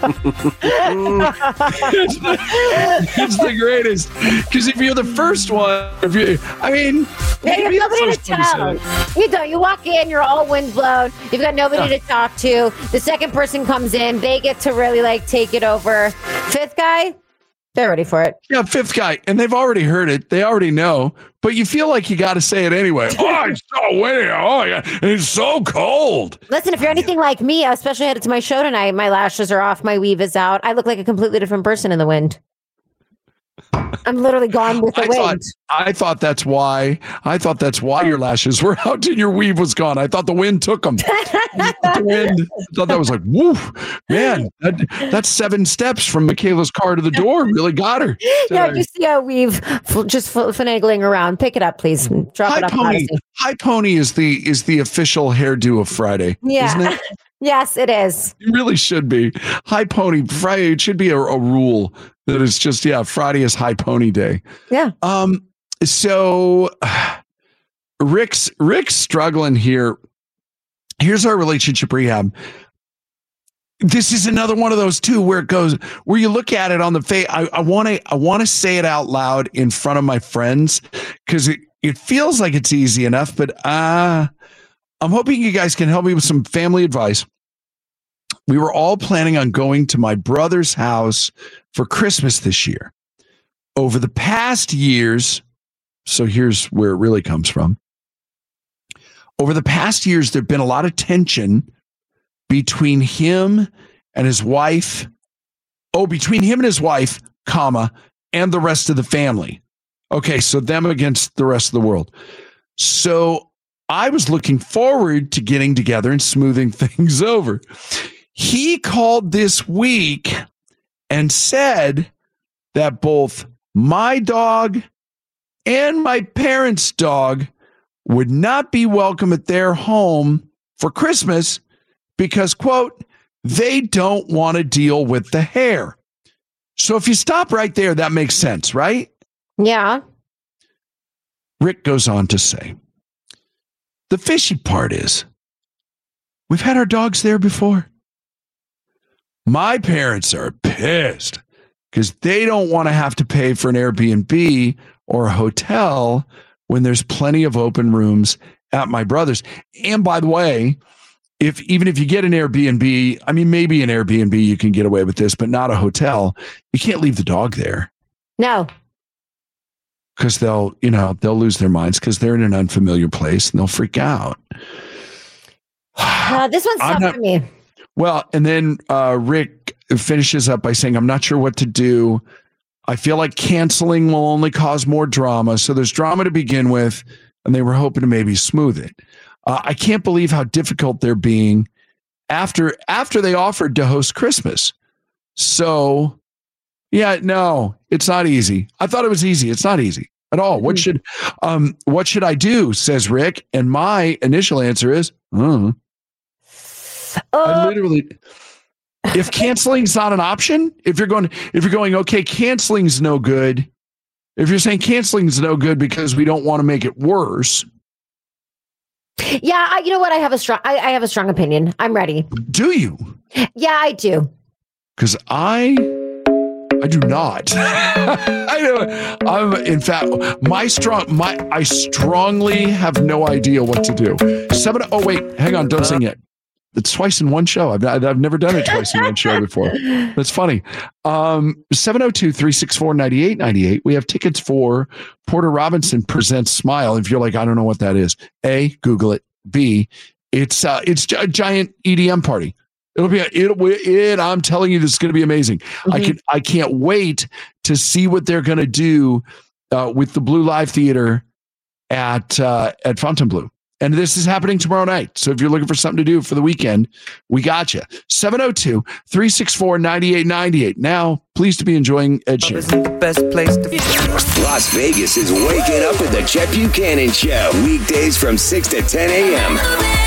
It's the greatest. Because if you're the first one, you're nobody to tell. You don't. You walk in, you're all wind blown. You've got nobody to talk to. The second person comes in, they get to really take it over. Fifth guy, they're ready for it. Yeah, fifth guy. And they've already heard it. They already know. But you feel like you got to say it anyway. Oh, it's so windy. Oh, yeah. It's so cold. Listen, if you're anything like me, especially headed to my show tonight, my lashes are off, my weave is out. I look like a completely different person in the wind. I'm literally gone with the wind. I thought that's why your lashes were out and your weave was gone. I thought the wind took them. I thought that was like, woof, man, that's 7 steps from Michaela's car to the door. Really got her. Yeah, you see a weave just finagling around. Pick it up, please. Drop it up. High pony is the official hairdo of Friday. Yeah. Isn't it? Yes, it is. It really should be. High pony Friday. It should be a rule that it's just, Friday is high pony day. Yeah. So Rick's struggling here. Here's our relationship rehab. This is another one of those too where you look at it on the face. I want to say it out loud in front of my friends because it feels like it's easy enough, but I'm hoping you guys can help me with some family advice. We were all planning on going to my brother's house for Christmas this year. Over the past years, so here's where it really comes from. Over the past years, there've been a lot of tension between him and his wife. Between him and his wife, and the rest of the family. Okay, so them against the rest of the world. So I was looking forward to getting together and smoothing things over. He called this week and said that both my dog and my parents' dog would not be welcome at their home for Christmas because, quote, they don't want to deal with the hair. So if you stop right there, that makes sense, right? Yeah. Rick goes on to say, the fishy part is, we've had our dogs there before. My parents are pissed because they don't want to have to pay for an Airbnb or a hotel when there's plenty of open rooms at my brother's. And by the way, even if you get an Airbnb, I mean, maybe an Airbnb, you can get away with this, but not a hotel. You can't leave the dog there. No. Because they'll lose their minds because they're in an unfamiliar place and they'll freak out. This one's tough for me. Well, and then Rick finishes up by saying, I'm not sure what to do. I feel like canceling will only cause more drama. So there's drama to begin with, and they were hoping to maybe smooth it. I can't believe how difficult they're being after they offered to host Christmas. So, yeah, no, it's not easy. I thought it was easy. It's not easy at all. What should I do? Says Rick. And my initial answer is, I literally, if canceling's not an option, if you're going, okay, canceling's no good. If you're saying canceling's no good because we don't want to make it worse. Yeah, you know what? I have a strong opinion. I'm ready. Do you? Yeah, I do. Because I do not. In fact, I strongly have no idea what to do. Wait, hang on, don't sing yet. It's twice in one show. I've never done it twice in one show before. That's funny. 702-364-9898. We have tickets for Porter Robinson Presents Smile. If you're like, I don't know what that is. A, Google it. B, it's a giant EDM party. I'm telling you, this is going to be amazing. Mm-hmm. I can't wait to see what they're going to do with the Blue Live Theater at Fontainebleau. And this is happening tomorrow night. So if you're looking for something to do for the weekend, we got you. 702-364-9898. Now, pleased to be enjoying Ed Sheeran. The best place to be. Las Vegas is waking up with the Chet Buchanan Show. Weekdays from 6 to 10 a.m.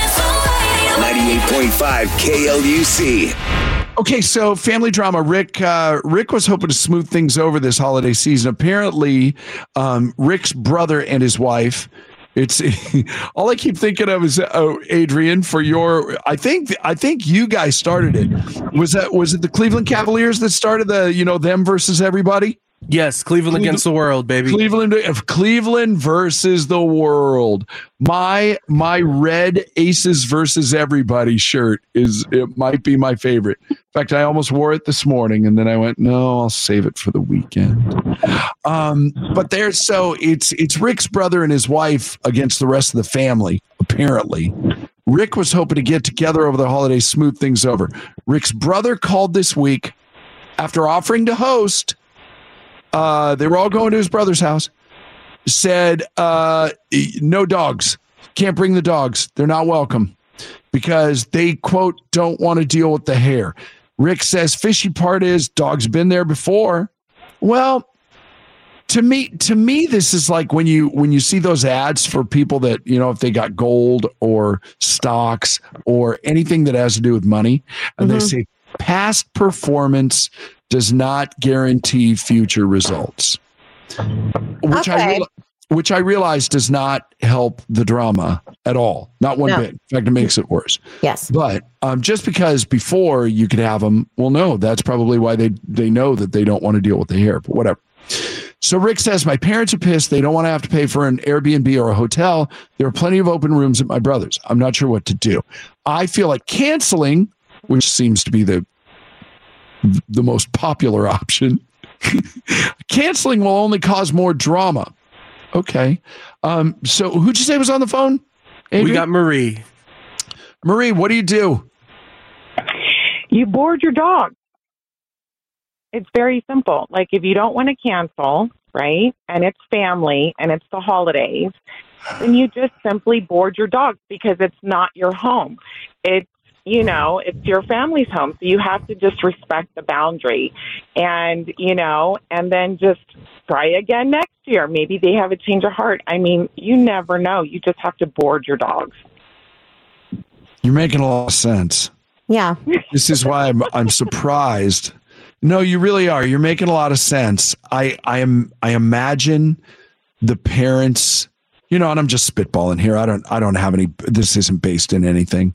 98.5 KLUC. Okay, so family drama. Rick was hoping to smooth things over this holiday season. Apparently, Rick's brother and his wife. It's all I keep thinking of is Adrian, for your. I think you guys started it. Was it the Cleveland Cavaliers that started the them versus everybody? Yes, Cleveland against the world, baby. Cleveland versus the world. My red Aces versus everybody shirt might be my favorite. In fact, I almost wore it this morning, and then I went, no, I'll save it for the weekend. But it's Rick's brother and his wife against the rest of the family. Apparently, Rick was hoping to get together over the holidays, smooth things over. Rick's brother called this week after offering to host. They were all going to his brother's house. Said, no dogs. Can't bring the dogs. They're not welcome because they, quote, don't want to deal with the hair. Rick says, fishy part is dogs been there before. Well, to me, this is like when you see those ads for people that, if they got gold or stocks or anything that has to do with money, and they say past performance does not guarantee future results, which I realize does not help the drama at all. Not one bit. In fact, it makes it worse. Yes. But just because before you could have them, well, no, that's probably why they know that they don't want to deal with the hair, but whatever. So Rick says, my parents are pissed. They don't want to have to pay for an Airbnb or a hotel. There are plenty of open rooms at my brother's. I'm not sure what to do. I feel like canceling, which seems to be the most popular option. Canceling will only cause more drama. Okay. So who'd you say was on the phone? Adrian? We got Marie. Marie, what do you do? You board your dog. It's very simple. Like if you don't want to cancel, right, and it's family and it's the holidays, then you just simply board your dog because it's not your home. It's your family's home. So you have to just respect the boundary and then just try again next year. Maybe they have a change of heart. I mean, you never know. You just have to board your dogs. You're making a lot of sense. Yeah. This is why I'm surprised. No, you really are. You're making a lot of sense. I imagine the parents, and I'm just spitballing here. I don't have any, this isn't based in anything.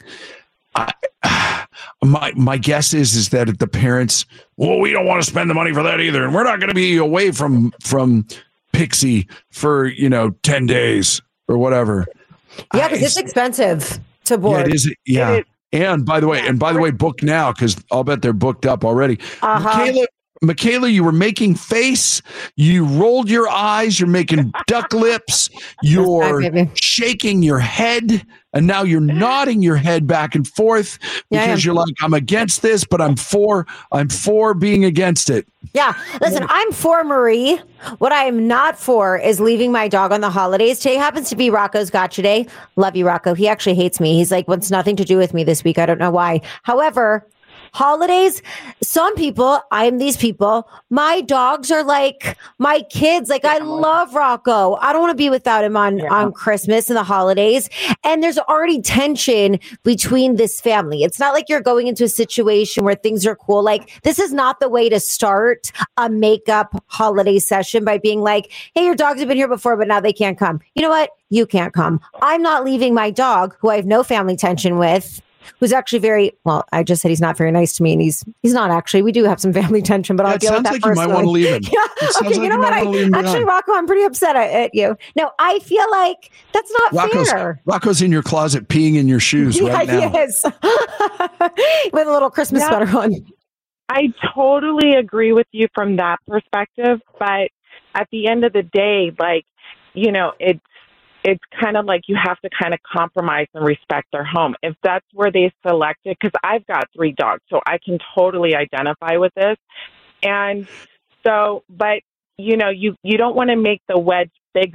My guess is that the parents, well, we don't want to spend the money for that either, and we're not going to be away from Pixie for 10 days or whatever. Yeah, because it's expensive to board. Yeah, it is. Yeah, it is. And by the way, book now because I'll bet they're booked up already. Michaela, you were making face. You rolled your eyes. You're making duck lips. You're shaking your head. And now you're nodding your head back and forth because you're like, I'm against this, but I'm for being against it. Yeah. Listen, I'm for Marie. What I am not for is leaving my dog on the holidays. Today happens to be Rocco's Gotcha Day. Love you, Rocco. He actually hates me. He's like, wants nothing to do with me this week. I don't know why. However, holidays, some people, I'm these people, my dogs are like my kids. Like I love Rocco. I don't want to be without him on Christmas and the holidays. And there's already tension between this family. It's not like you're going into a situation where things are cool. Like this is not the way to start a makeup holiday session by being like, hey, your dogs have been here before, but now they can't come. You know what? You can't come. I'm not leaving my dog, who I have no family tension with, who's actually I just said he's not very nice to me, and he's not actually. We do have some family tension, but I'll deal with that personally. It sounds like you might want to leave him. Yeah. Okay, you know what? Actually, Rocco, I'm pretty upset at you. No, I feel like that's not fair. Rocco's in your closet peeing in your shoes right now. He is. With a little Christmas sweater on. I totally agree with you from that perspective, but at the end of the day, it's kind of like you have to kind of compromise and respect their home. If that's where they selected, because I've got 3 dogs, so I can totally identify with this. And so, but, you don't want to make the wedge bigger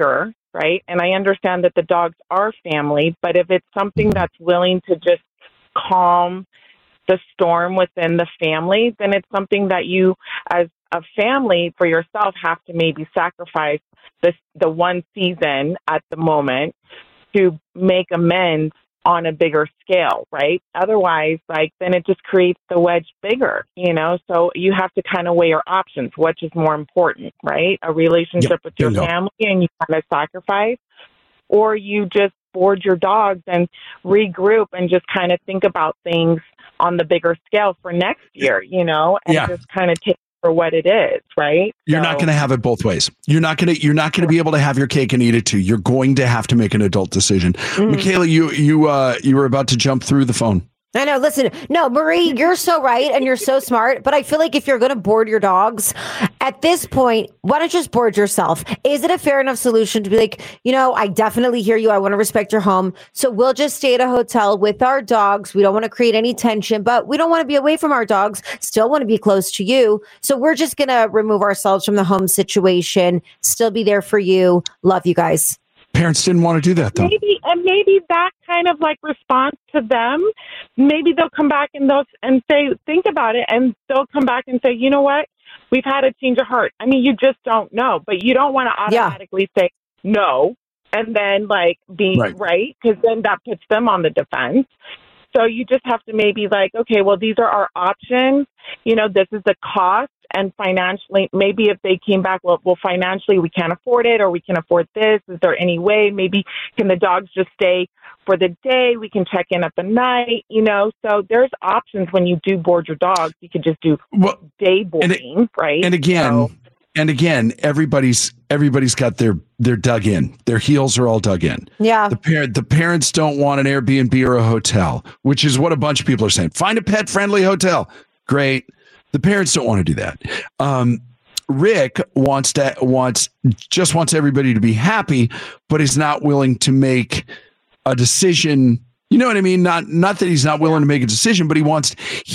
right? And I understand that the dogs are family, but if it's something that's willing to just calm the storm within the family, then it's something that you, as a family, for yourself, have to maybe sacrifice the one season at the moment to make amends on a bigger scale, right? Otherwise, like, then it just creates the wedge bigger, you know? So you have to kind of weigh your options. Which is more important, right? A relationship with your family and you kind of sacrifice, or you just board your dogs and regroup and just kind of think about things on the bigger scale for next year, you know, and just kind of take for what it is, right? You're not going to have it both ways. You're not going to be able to have your cake and eat it too. You're going to have to make an adult decision. Michaela, you were about to jump through the phone. I know. Listen, no, Marie, you're so right and you're so smart. But I feel like if you're going to board your dogs at this point, why don't you just board yourself? Is it a fair enough solution to be like, you know, I definitely hear you. I want to respect your home. So we'll just stay at a hotel with our dogs. We don't want to create any tension, but we don't want to be away from our dogs. Still want to be close to you. So we're just going to remove ourselves from the home situation. Still be there for you. Love you guys. Parents didn't want to do that, though. Maybe that kind of like response to them, maybe they'll come back and say, think about it, and they'll come back and say, you know what, we've had a change of heart. I mean, you just don't know, but you don't want to automatically say no and then like be right, because then that puts them on the defense. So you just have to maybe like, okay, well, these are our options. You know, this is the cost. And financially, maybe if they came back, well, financially, we can't afford it, or we can afford this. Is there any way? Maybe can the dogs just stay for the day? We can check in at the night, you know? So there's options when you do board your dogs. You could just do day boarding, right? And again, everybody's got their dug in. Their heels are all dug in. Yeah. The parents don't want an Airbnb or a hotel, which is what a bunch of people are saying. Find a pet-friendly hotel. Great. The parents don't want to do that. Rick wants everybody to be happy, but is not willing to make a decision. You know what I mean? Not that he's not willing to make a decision, but he wants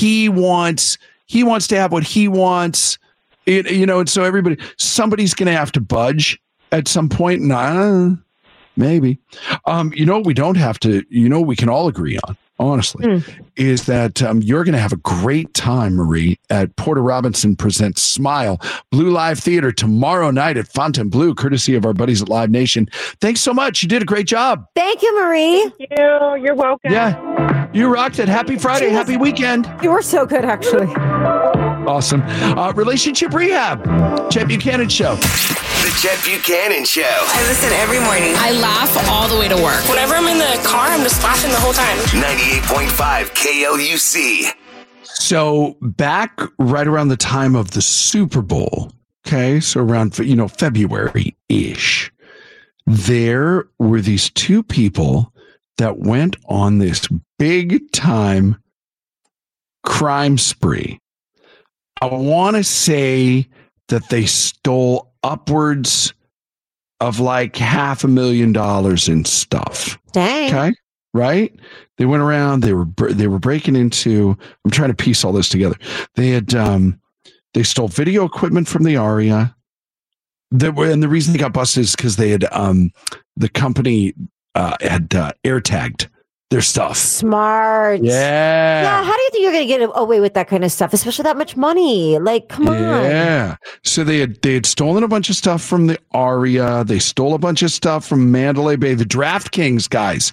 to have what he wants. You know, and so somebody's going to have to budge at some point. Maybe. You know, we don't have to. You know, we can all agree on. Honestly, is that you're going to have a great time, Marie, at Porter Robinson Presents Smile Blue Live Theater tomorrow night at Fontainebleau, courtesy of our buddies at Live Nation. Thanks so much. You did a great job. Thank you, Marie. Thank you. You're welcome. Yeah, you rocked it. Happy Friday. Happy weekend. You were so good, actually. Awesome. Relationship Rehab. Chet Buchanan Show. The Chet Buchanan Show. I listen every morning. I laugh all the way to work. Whenever I'm in the car, I'm just laughing the whole time. 98.5 KLUC. So back right around the time of the Super Bowl, okay, so around, February-ish, there were these two people that went on this big-time crime spree. I want to say that they stole upwards of like $500,000 in stuff. Dang. Okay. Right. They went around, they were breaking into, I'm trying to piece all this together. They had, they stole video equipment from the Aria. And the reason they got busted is because they had, the company had air tagged their stuff. Smart. Yeah. Yeah. How do you think you're going to get away with that kind of stuff, especially that much money? Like, come on. Yeah. So they had stolen a bunch of stuff from the Aria. They stole a bunch of stuff from Mandalay Bay, the DraftKings guys.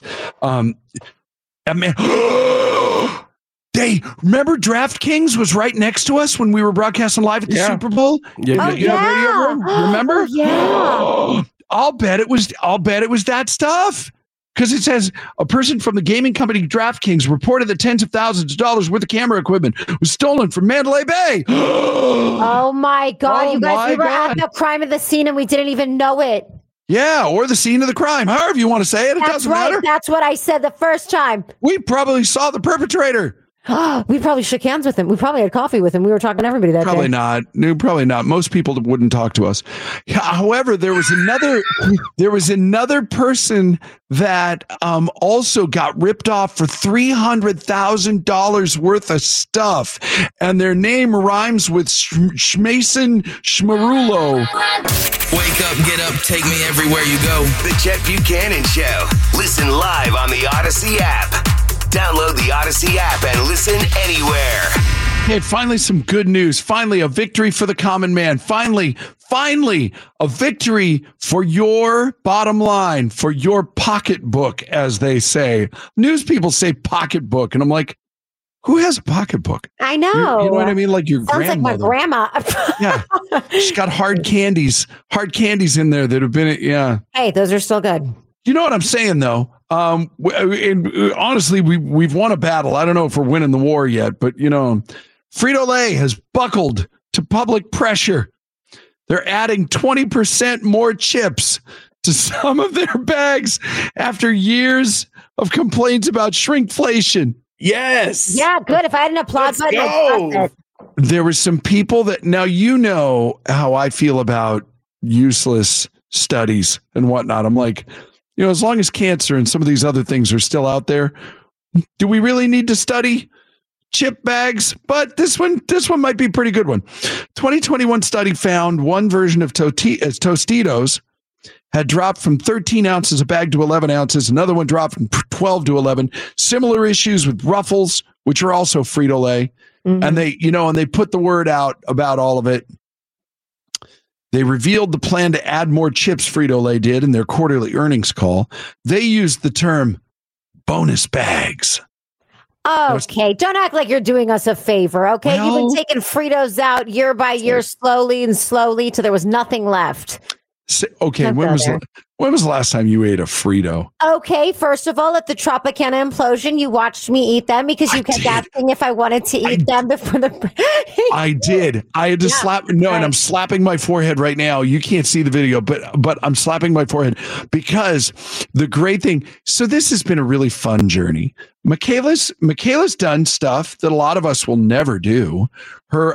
They remember DraftKings was right next to us when we were broadcasting live at the Super Bowl. Yeah. Remember? Yeah. I'll bet it was that stuff. Because it says a person from the gaming company DraftKings reported that tens of thousands of dollars worth of camera equipment was stolen from Mandalay Bay. Oh my God. You guys, we were at the crime of the scene and we didn't even know it. Yeah, or the scene of the crime. However you want to say it. It doesn't matter. That's what I said the first time. We probably saw the perpetrator. We probably shook hands with him. We probably had coffee with him. We were talking to everybody that day. Probably not. No, probably not. Most people wouldn't talk to us. However, there was another person that also got ripped off for $300,000 worth of stuff, and their name rhymes with Schmason Schmarulo. Wake up, get up, take me everywhere you go. The Chet Buchanan Show. Listen live on the Odyssey app. Download the Odyssey app and listen anywhere. Hey, finally some good news. Finally, a victory for the common man. Finally, a victory for your bottom line, for your pocketbook, as they say. News people say pocketbook, and I'm like, who has a pocketbook? I know. You know what I mean? Like your Sounds grandmother. like my grandma. Yeah. She's got hard candies in there that have been, yeah. Hey, those are still good. You know what I'm saying, though? And honestly, we've won a battle. I don't know if we're winning the war yet, but, you know, Frito-Lay has buckled to public pressure. They're adding 20% more chips to some of their bags after years of complaints about shrinkflation. Yes. Yeah, good. If I had an applause button, I'd press it. There were some people that, now you know how I feel about useless studies and whatnot. I'm like, you know, as long as cancer and some of these other things are still out there, do we really need to study chip bags? But this one might be a pretty good one. 2021 study found one version of Tostitos had dropped from 13 ounces a bag to 11 ounces. Another one dropped from 12 to 11. Similar issues with Ruffles, which are also Frito-Lay. Mm-hmm. And they put the word out about all of it. They revealed the plan to add more chips, Frito-Lay did, in their quarterly earnings call. They used the term bonus bags. Okay, don't act like you're doing us a favor, okay? Well, you've been taking Fritos out year by year, slowly till there was nothing left. Okay, when was the last time you ate a Frito? Okay, first of all, at the Tropicana implosion, you watched me eat them because you kept asking if I wanted to eat them before the. I did. I had to slap. No, right. And I'm slapping my forehead right now. You can't see the video, but I'm slapping my forehead because the great thing. So this has been a really fun journey. Michaela's done stuff that a lot of us will never do. Her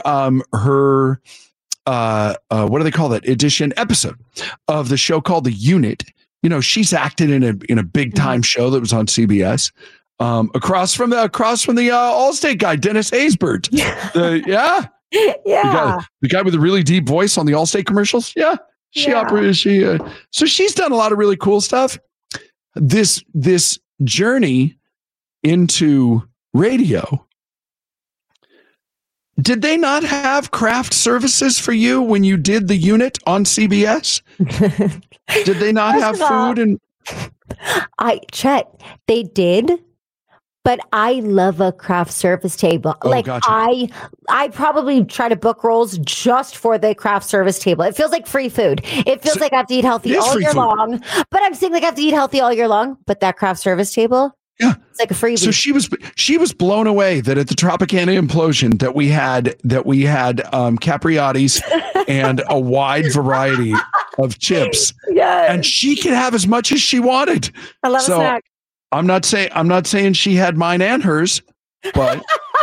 what do they call that episode of the show called The Unit. You know, she's acted in a big time show that was on CBS. Across from the Allstate guy, Dennis Haysbert. Yeah. The guy with a really deep voice on the Allstate commercials. Yeah. So she's done a lot of really cool stuff. This journey into radio. Did they not have craft services for you when you did The Unit on CBS? Did they not have food and Chet, they did, but I love a craft service table. Gotcha. I probably try to book roles just for the craft service table. It feels like free food. It feels like I have to eat healthy all year long. But I'm saying like I have to eat healthy all year long. But that craft service table, yeah, it's like a freebie. So she was blown away that at the Tropicana implosion that we had Capriotti's and a wide variety of chips. Yes. And she could have as much as she wanted. I love a snack. I'm not saying she had mine and hers, but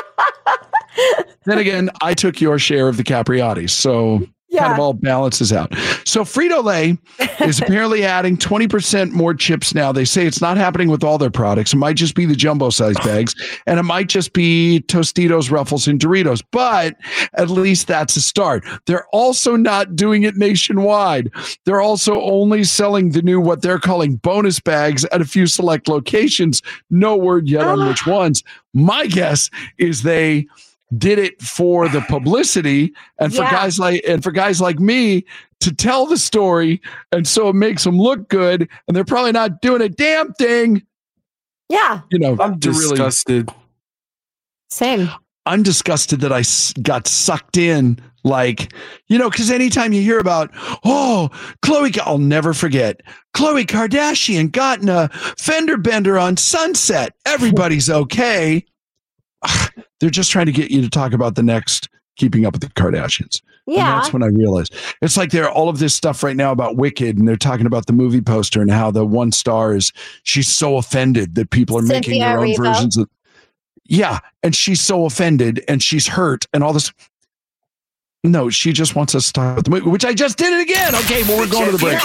then again, I took your share of the Capriotti's. So kind of all balances out. So Frito-Lay is apparently adding 20% more chips now. They say it's not happening with all their products. It might just be the jumbo size bags, and it might just be Tostitos, Ruffles, and Doritos. But at least that's a start. They're also not doing it nationwide. They're also only selling the new, what they're calling bonus bags at a few select locations. No word yet on which ones. My guess is they did it for the publicity and for guys like me to tell the story, and so it makes them look good, and they're probably not doing a damn thing. Yeah, you know, I'm disgusted. Same. I'm disgusted that I got sucked in, like, you know, because anytime you hear about, I'll never forget, Khloe Kardashian got in a fender bender on Sunset. Everybody's okay. They're just trying to get you to talk about the next Keeping Up with the Kardashians. Yeah. And that's when I realized it's like there are all of this stuff right now about Wicked, and they're talking about the movie poster and how the one star she's so offended that people are making their own versions of. Yeah. And she's so offended and she's hurt and all this. No, she just wants us to talk about the movie, which I just did it again. Okay, well, we're going to the break.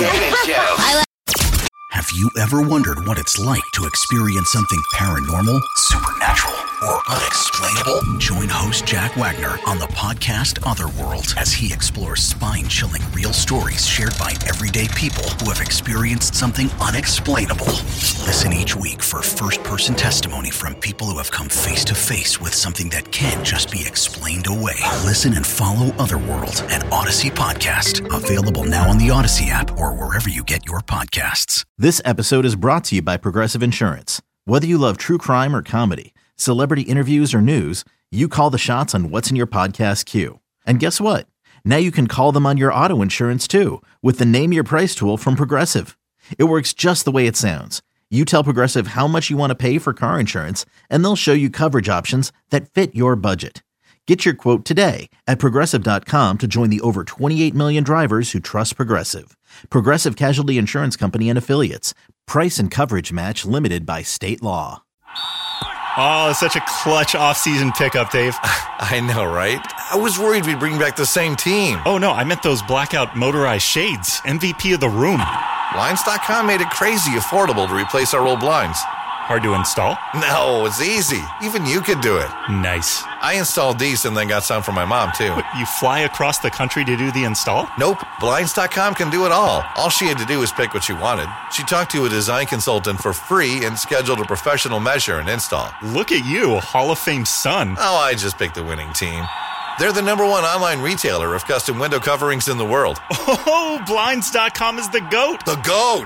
Have you ever wondered what it's like to experience something paranormal, supernatural, or unexplainable? Join host Jack Wagner on the podcast Otherworld as he explores spine-chilling real stories shared by everyday people who have experienced something unexplainable. Listen each week for first-person testimony from people who have come face-to-face with something that can't just be explained away. Listen and follow Otherworld, an Odyssey podcast. Available now on the Odyssey app or wherever you get your podcasts. This episode is brought to you by Progressive Insurance. Whether you love true crime or comedy, celebrity interviews or news, you call the shots on what's in your podcast queue. And guess what? Now you can call them on your auto insurance too with the Name Your Price tool from Progressive. It works just the way it sounds. You tell Progressive how much you want to pay for car insurance, and they'll show you coverage options that fit your budget. Get your quote today at Progressive.com to join the over 28 million drivers who trust Progressive. Progressive Casualty Insurance Company and Affiliates. Price and coverage match limited by state law. Oh, such a clutch off-season pickup, Dave. I know, right? I was worried we'd bring back the same team. Oh, no, I meant those blackout motorized shades. MVP of the room. Blinds.com made it crazy affordable to replace our old blinds. Hard to install? No, it's easy. Even you could do it. Nice. I installed these and then got some for my mom, too. What, you fly across the country to do the install? Nope. Blinds.com can do it all. All she had to do was pick what she wanted. She talked to a design consultant for free and scheduled a professional measure and install. Look at you, Hall of Fame son. Oh, I just picked the winning team. They're the #1 online retailer of custom window coverings in the world. Oh, Blinds.com is the GOAT. The GOAT!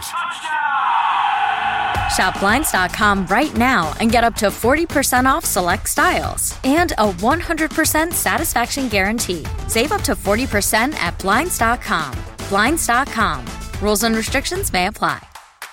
Shop Blinds.com right now and get up to 40% off select styles and a 100% satisfaction guarantee. Save up to 40% at Blinds.com. Blinds.com. Rules and restrictions may apply.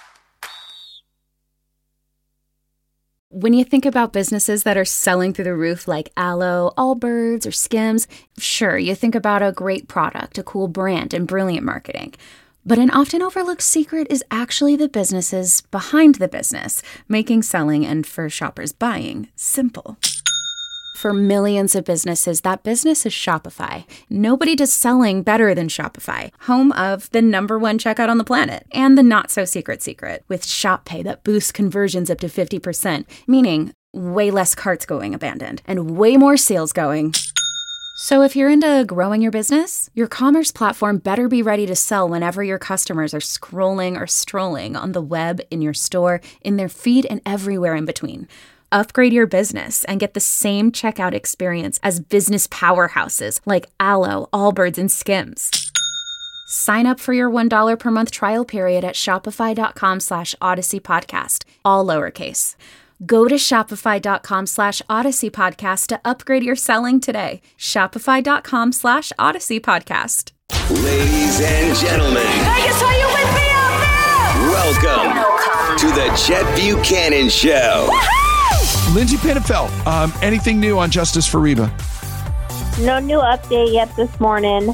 When you think about businesses that are selling through the roof like Aloe, Allbirds, or Skims, sure, you think about a great product, a cool brand, and brilliant marketing. But an often overlooked secret is actually the businesses behind the business, making selling and, for shoppers, buying simple. For millions of businesses, that business is Shopify. Nobody does selling better than Shopify, home of the #1 checkout on the planet, and the not-so-secret secret, with Shop Pay that boosts conversions up to 50%, meaning way less carts going abandoned, and way more sales going. So if you're into growing your business, your commerce platform better be ready to sell whenever your customers are scrolling or strolling on the web, in your store, in their feed, and everywhere in between. Upgrade your business and get the same checkout experience as business powerhouses like Aloe, Allbirds, and Skims. Sign up for your $1 per month trial period at shopify.com/Odyssey Podcast, all lowercase. Go to shopify.com/Odyssey Podcast to upgrade your selling today. Shopify.com/Odyssey Podcast. Ladies and gentlemen, Vegas, are you with me out there? welcome to the Chet Buchanan Show. Woohoo! Lindsay Pinnefeld, anything new on Justice for Reba? No new update yet this morning.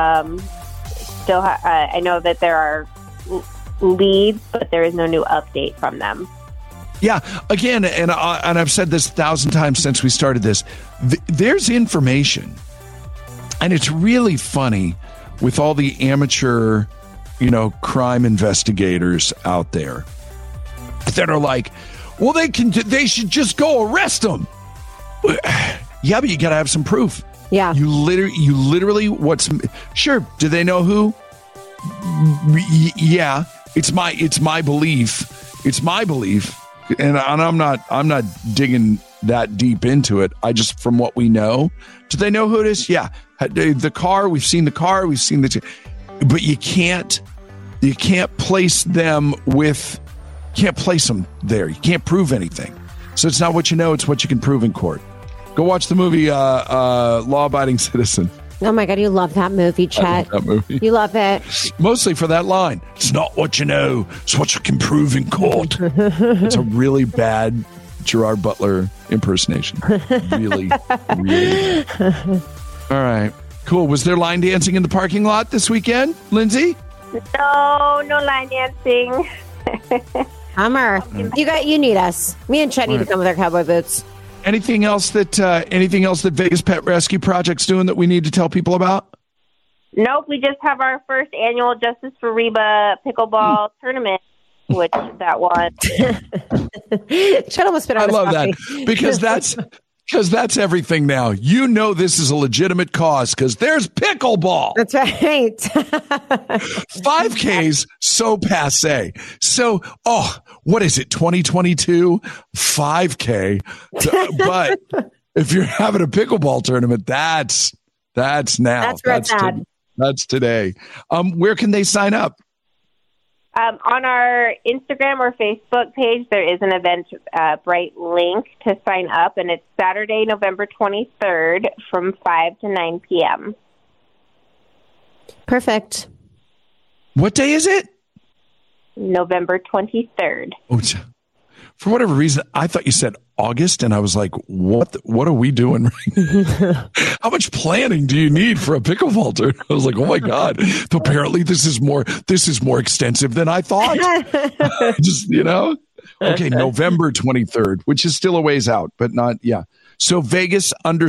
I know that there are leads, but there is no new update from them. Yeah, again, and I've said this 1,000 times since we started this, there's information, and it's really funny with all the amateur, crime investigators out there that are like, well, they should just go arrest them. Yeah, but you got to have some proof. Yeah. You literally, sure, do they know who? Yeah, it's my belief. It's my belief. And I'm not digging that deep into it. I just, from what we know, do they know who it is? Yeah, the car. We've seen the car. We've seen but you can't place them there. You can't prove anything. So it's not what you know; it's what you can prove in court. Go watch the movie Law Abiding Citizen. Oh my God, you love that movie, Chet. I love that movie. You love it. Mostly for that line. It's not what you know, it's what you can prove in court. It's a really bad Gerard Butler impersonation. Really, really bad. All right, cool. Was there line dancing in the parking lot this weekend, Lindsay? No line dancing. Hummer. You need us. Me and Chet need to come with our cowboy boots. Anything else that Vegas Pet Rescue Project's doing that we need to tell people about? Nope, we just have our first annual Justice for Reba pickleball tournament which that one. Chet almost spit out I his love coffee. that because that's everything now. You know this is a legitimate cause because there's pickleball. That's right. 5Ks so passe. So, what is it? 2022 5K. But if you're having a pickleball tournament, that's now. That's where it's at. That's today. Where can they sign up? On our Instagram or Facebook page, there is an Eventbrite link to sign up, and it's Saturday, November 23rd from 5 to 9 p.m. Perfect. What day is it? November 23rd. Oh, for whatever reason, I thought you said August, and I was like, what are we doing right now? How much planning do you need for a pickleball tournament? I was like, oh my God. Apparently this is more extensive than I thought. Just, okay, November 23rd, which is still a ways out, but not, yeah. So Vegas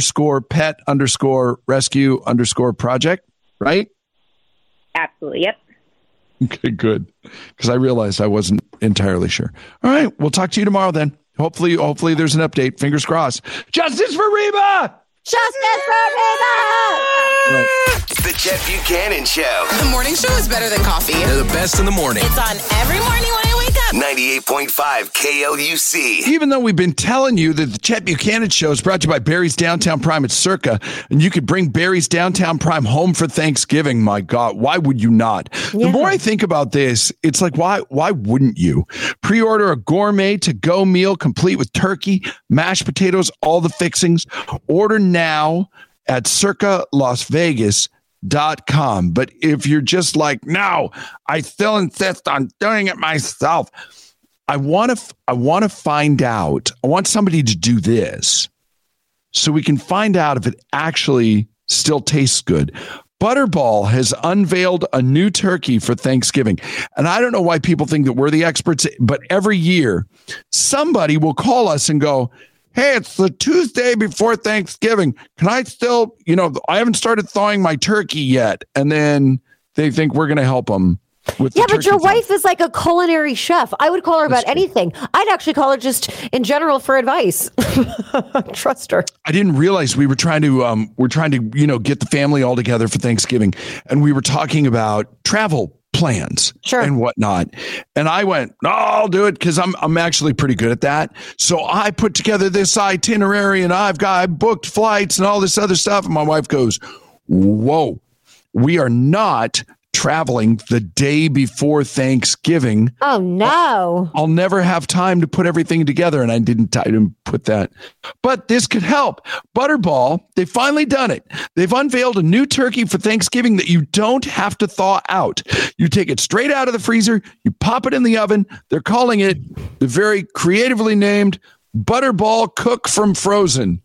_pet_rescue_ project, right? Absolutely. Yep. Okay, good. Because I realized I wasn't entirely sure. All right, we'll talk to you tomorrow then. Hopefully there's an update. Fingers crossed. Justice for Reba! Justice for Reba! Right. The Chet Buchanan Show. The morning show is better than coffee. They're the best in the morning. It's on every morning when I wake up. 98.5 KLUC. Even though we've been telling you that the Chet Buchanan Show is brought to you by Barry's Downtown Prime at Circa, and you could bring Barry's Downtown Prime home for Thanksgiving, my God, why would you not? Yeah. The more I think about this, it's like, why wouldn't you? Pre-order a gourmet to-go meal complete with turkey, mashed potatoes, all the fixings. Order now at circalasvegas.com. But if you're just like, no, I still insist on doing it myself. I want to find out. I want somebody to do this so we can find out if it actually still tastes good. Butterball has unveiled a new turkey for Thanksgiving. And I don't know why people think that we're the experts, but every year somebody will call us and go, hey, it's the Tuesday before Thanksgiving. Can I still, I haven't started thawing my turkey yet. And then they think we're going to help them with but your wife is like a culinary chef. I would call her about anything. I'd actually call her just in general for advice. Trust her. I didn't realize we were trying to, get the family all together for Thanksgiving. And we were talking about travel plans and whatnot. And I went, no, I'll do it because I'm actually pretty good at that. So I put together this itinerary and I booked flights and all this other stuff. And my wife goes, whoa, we are not traveling the day before Thanksgiving. Oh, no. I'll never have time to put everything together. And I didn't put that. But this could help. Butterball, they've finally done it. They've unveiled a new turkey for Thanksgiving that you don't have to thaw out. You take it straight out of the freezer. You pop it in the oven. They're calling it the very creatively named Butterball Cook from Frozen.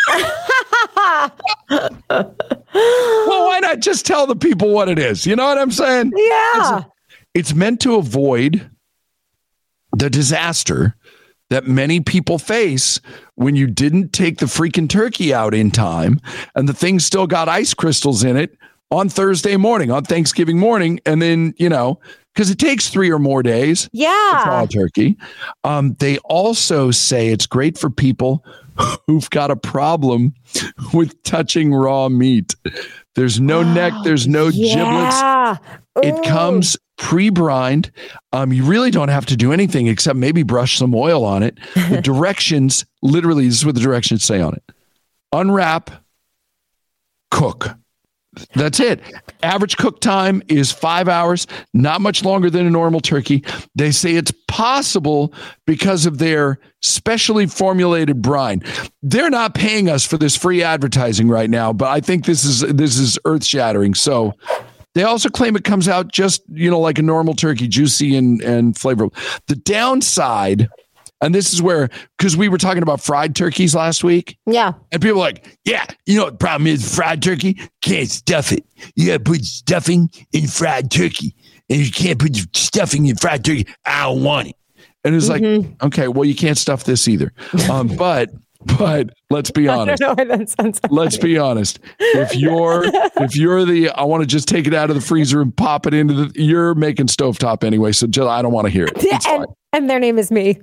Well, why not just tell the people what it is? You know what I'm saying? Yeah. It's meant to avoid the disaster that many people face when you didn't take the freaking turkey out in time and the thing still got ice crystals in it on Thursday morning, on Thanksgiving morning. And then, because it takes 3 or more days to thaw a turkey. They also say it's great for people who've got a problem with touching raw meat. There's no neck. There's no giblets. It comes pre-brined. You really don't have to do anything except maybe brush some oil on it. The directions, literally, this is what the directions say on it. Unwrap, cook. That's it. Average cook time is 5 hours, not much longer than a normal turkey. They say it's possible because of their specially formulated brine. They're not paying us for this free advertising right now, but I think this is earth-shattering. So they also claim it comes out just, like a normal turkey, juicy and flavorful. The downside, and this is where, because we were talking about fried turkeys last week. Yeah. And people are like, yeah, the problem is fried turkey, can't stuff it. You got to put stuffing in fried turkey. And you can't put stuffing in fried turkey. I don't want it. And it's like, okay, well, you can't stuff this either. But But let's be honest. I don't know why that sounds so Let's funny. be honest. If you're the, I want to just take it out of the freezer and pop it into the, you're making stovetop anyway. So just, I don't want to hear it. It's fine. And their name is me.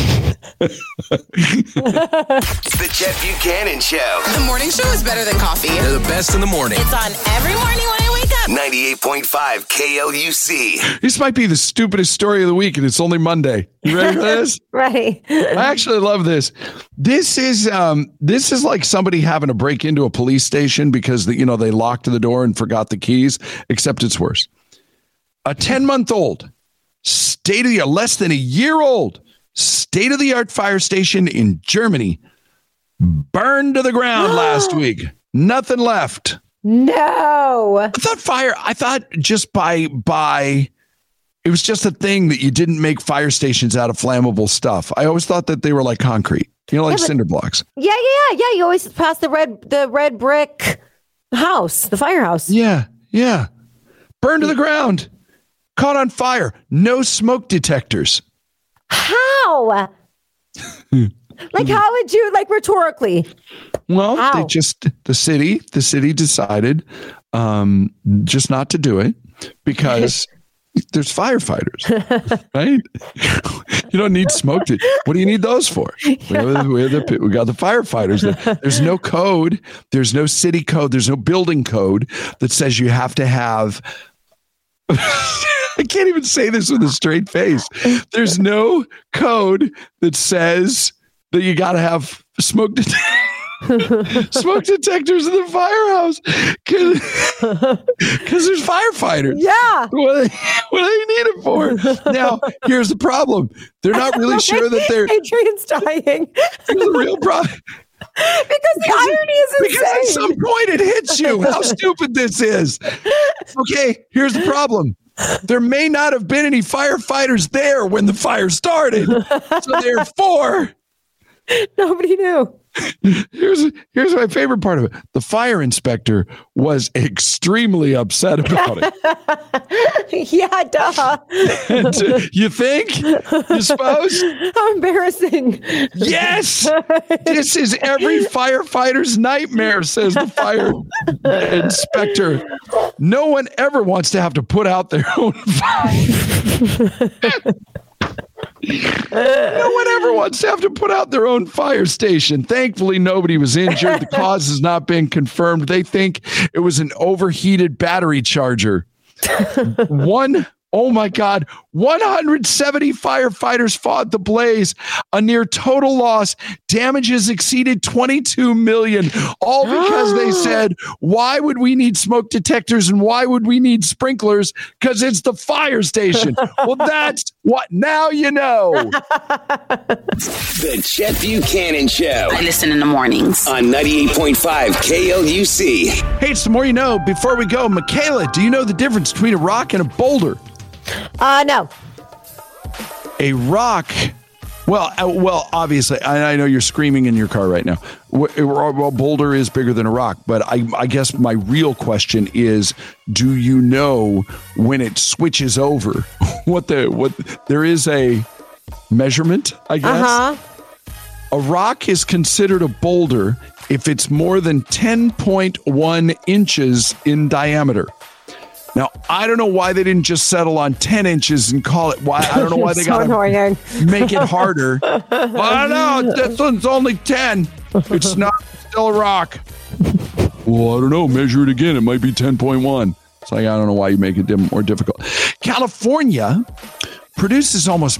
The Chet Buchanan Show. The morning show is better than coffee. They're the best in the morning. It's on every morning when I wake up. 98.5 KLUC. This might be the stupidest story of the week, and it's only Monday. You ready for this? Right. I actually love this. This is like somebody having to break into a police station because they locked the door and forgot the keys, except it's worse. A 10-month-old, less than a year old, state-of-the-art fire station in Germany burned to the ground last week. Nothing left. No. I thought just by it was just a thing that you didn't make fire stations out of flammable stuff. I always thought that they were like concrete, like cinder blocks. Yeah. You always pass the red brick house, the firehouse. Yeah. Burned to the ground. Caught on fire. No smoke detectors. How? Like, how would you, rhetorically? Well, how? the city decided just not to do it because there's firefighters, right? You don't need smoke. What do you need those for? We got the firefighters. There's no code. There's no city code. There's no building code that says you have to have... I can't even say this with a straight face. There's no code that says that you got to have smoke detectors in the firehouse because there's firefighters. Yeah. What do you need it for? Now, here's the problem. They're not really sure that they're... Adrian's dying. Here's the real problem. Because the irony is insane. Because at some point it hits you how stupid this is. Okay, here's the problem. There may not have been any firefighters there when the fire started. So therefore, nobody knew. Here's my favorite part of it. The fire inspector was extremely upset about it. Yeah, duh. And, you think? You suppose? How embarrassing. Yes. This is every firefighter's nightmare, says the fire inspector. No one ever wants to have to put out their own fire. No one ever wants to have to put out their own fire station. Thankfully, nobody was injured. The cause has not been confirmed. They think it was an overheated battery charger. Oh my God, 170 firefighters fought the blaze. A near total loss. Damages exceeded $22 million. All because they said, why would we need smoke detectors and why would we need sprinklers? Because it's the fire station. Well, that's what now you know. The Chet Buchanan Show. I listen in the mornings. On 98.5 KLUC. Hey, it's the more you know. Before we go, Michaela, do you know the difference between a rock and a boulder? No. A rock. Well, obviously, I know you're screaming in your car right now. Well, boulder is bigger than a rock, but I guess my real question is, do you know when it switches over? What there is a measurement, I guess. Uh-huh. A rock is considered a boulder if it's more than 10.1 inches in diameter. Now, I don't know why they didn't just settle on 10 inches and call it. Why I don't know why they got to make it harder. Well, I don't know. This one's only 10. It's not still a rock. Well, I don't know. Measure it again. It might be 10.1. It's like, I don't know why you make it more difficult. California produces almost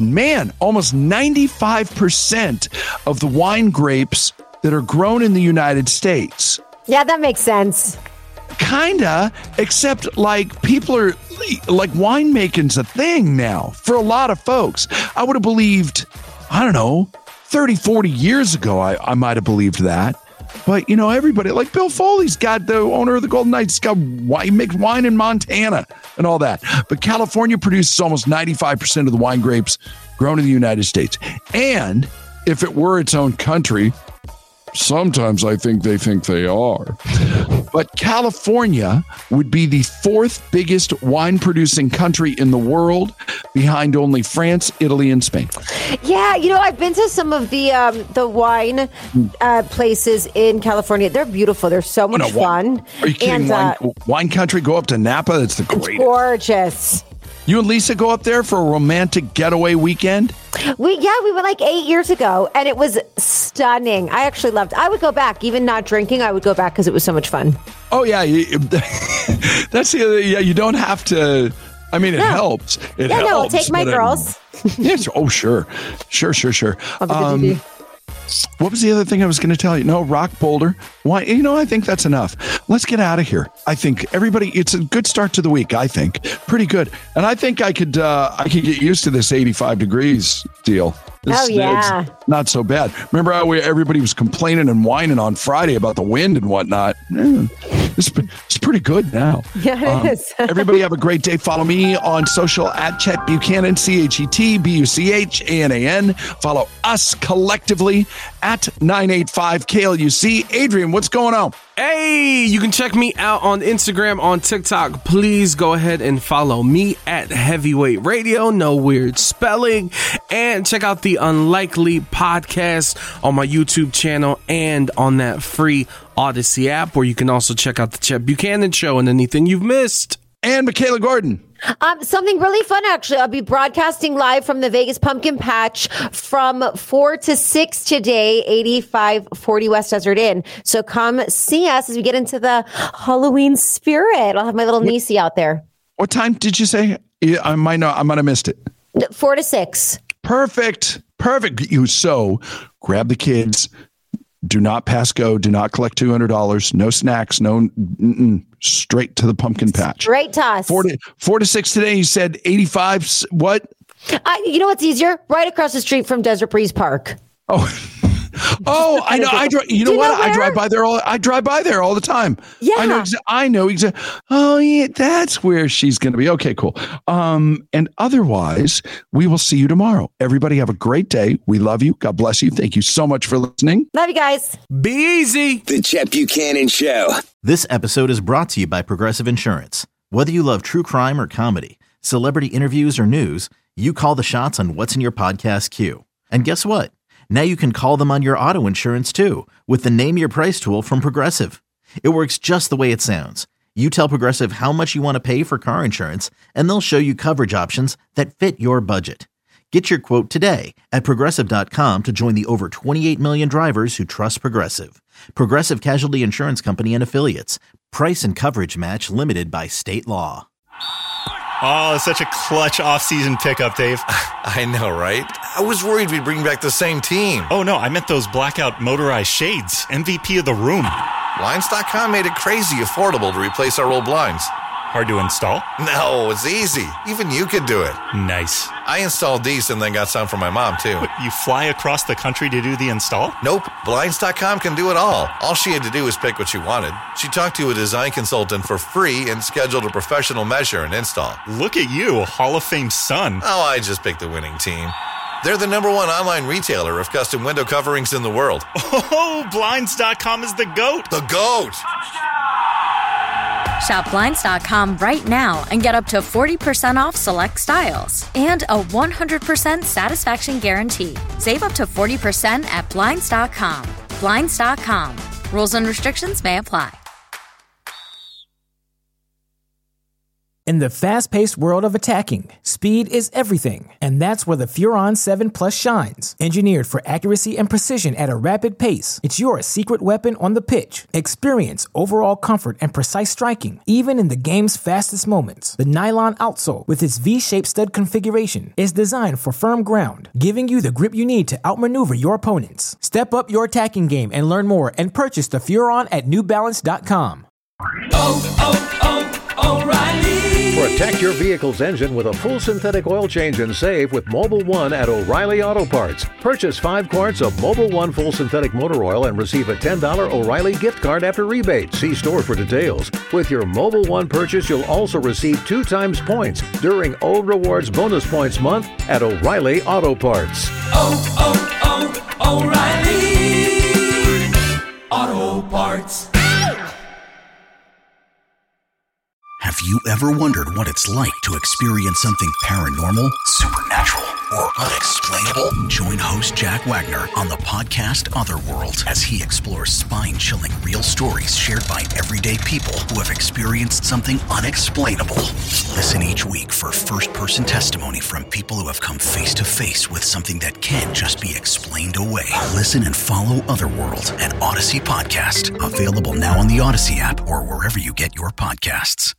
95% of the wine grapes that are grown in the United States. Yeah, that makes sense. Kinda, except like people are like winemaking's a thing now for a lot of folks. I would have believed, I don't know, 30, 40 years ago, I might have believed that. But, everybody, like Bill Foley's got the owner of the Golden Knights, he makes wine in Montana and all that. But California produces almost 95% of the wine grapes grown in the United States. And if it were its own country, sometimes I think they are. But California would be the 4th biggest wine producing country in the world, behind only France, Italy, and Spain. Yeah, I've been to some of the wine places in California. They're beautiful. They're so much fun. Are you kidding? Wine country, go up to Napa. It's the greatest. Gorgeous. You and Lisa go up there for a romantic getaway weekend? We went like 8 years ago, and it was stunning. I actually loved it. I would go back, even not drinking. I would go back because it was so much fun. Oh, yeah. That's the other. Yeah, you don't have to. I mean, it helps. It helps. I'll take my girls. Yes. Oh, sure. I'll be What was the other thing I was going to tell you? No, Rock Boulder. Why? I think that's enough. Let's get out of here. I think everybody, it's a good start to the week. I think pretty good. And I think I could get used to this 85 degrees deal. It's not so bad. Remember how everybody was complaining and whining on Friday about the wind and whatnot? It's pretty good now. Yeah, it is. Everybody have a great day. Follow me on social at Chet Buchanan, ChetBuchanan. Follow us collectively at 985 KLUC. Adrian, what's going on? Hey, you can check me out on Instagram, on TikTok. Please go ahead and follow me at Heavyweight Radio. No weird spelling. And check out the Unlikely Podcast on my YouTube channel and on that free Odyssey app, where you can also check out the Chet Buchanan Show and anything you've missed. And Michaela Gordon. Something really fun, actually. I'll be broadcasting live from the Vegas Pumpkin Patch from 4 to 6 today, 8540 West Desert Inn. So come see us as we get into the Halloween spirit. I'll have my little niecey out there. What time did you say? I might have missed it. 4 to 6. Perfect. So grab the kids. Do not pass go. Do not collect $200. No snacks. No, straight to the pumpkin patch. Straight to us. 4 to 6 today. You said 85. What? You know what's easier? Right across the street from Desert Breeze Park. Oh, I know. I drive by there all the time. Yeah, I know exactly. Oh, yeah, that's where she's going to be. Okay, cool. And otherwise, we will see you tomorrow. Everybody have a great day. We love you. God bless you. Thank you so much for listening. Love you guys. Be easy. The Chet Buchanan Show. This episode is brought to you by Progressive Insurance. Whether you love true crime or comedy, celebrity interviews or news, you call the shots on what's in your podcast queue. And guess what? Now you can call them on your auto insurance too with the Name Your Price tool from Progressive. It works just the way it sounds. You tell Progressive how much you want to pay for car insurance, and they'll show you coverage options that fit your budget. Get your quote today at Progressive.com to join the over 28 million drivers who trust Progressive. Progressive Casualty Insurance Company and Affiliates. Price and coverage match limited by state law. Oh, such a clutch off-season pickup, Dave. I know, right? I was worried we'd bring back the same team. Oh, no, I meant those blackout motorized shades. MVP of the room. Blinds.com made it crazy affordable to replace our old blinds. Hard to install? No, it's easy. Even you could do it. Nice. I installed these and then got some for my mom, too. What, you fly across the country to do the install? Nope. Blinds.com can do it all. All she had to do was pick what she wanted. She talked to a design consultant for free and scheduled a professional measure and install. Look at you, Hall of Fame son. Oh, I just picked the winning team. They're the #1 online retailer of custom window coverings in the world. Oh, Blinds.com is the GOAT. The GOAT! Shop Blinds.com right now and get up to 40% off select styles and a 100% satisfaction guarantee. Save up to 40% at Blinds.com. Blinds.com. Rules and restrictions may apply. In the fast-paced world of attacking, speed is everything, and that's where the Furon 7 Plus shines. Engineered for accuracy and precision at a rapid pace, it's your secret weapon on the pitch. Experience overall comfort and precise striking, even in the game's fastest moments. The nylon outsole, with its V-shaped stud configuration, is designed for firm ground, giving you the grip you need to outmaneuver your opponents. Step up your attacking game and learn more and purchase the Furon at NewBalance.com. O'Reilly. Protect your vehicle's engine with a full synthetic oil change and save with Mobil 1 at O'Reilly Auto Parts. Purchase 5 quarts of Mobil 1 full synthetic motor oil and receive a $10 O'Reilly gift card after rebate. See store for details. With your Mobil 1 purchase, you'll also receive 2 times points during O Rewards Bonus Points Month at O'Reilly Auto Parts. O'Reilly. Auto Parts. you ever wondered what it's like to experience something paranormal, supernatural, or unexplainable? Join host Jack Wagner on the podcast Otherworld as he explores spine-chilling real stories shared by everyday people who have experienced something unexplainable. Listen each week for first-person testimony from people who have come face-to-face with something that can't just be explained away. Listen and follow Otherworld, an Odyssey podcast. Available now on the Odyssey app or wherever you get your podcasts.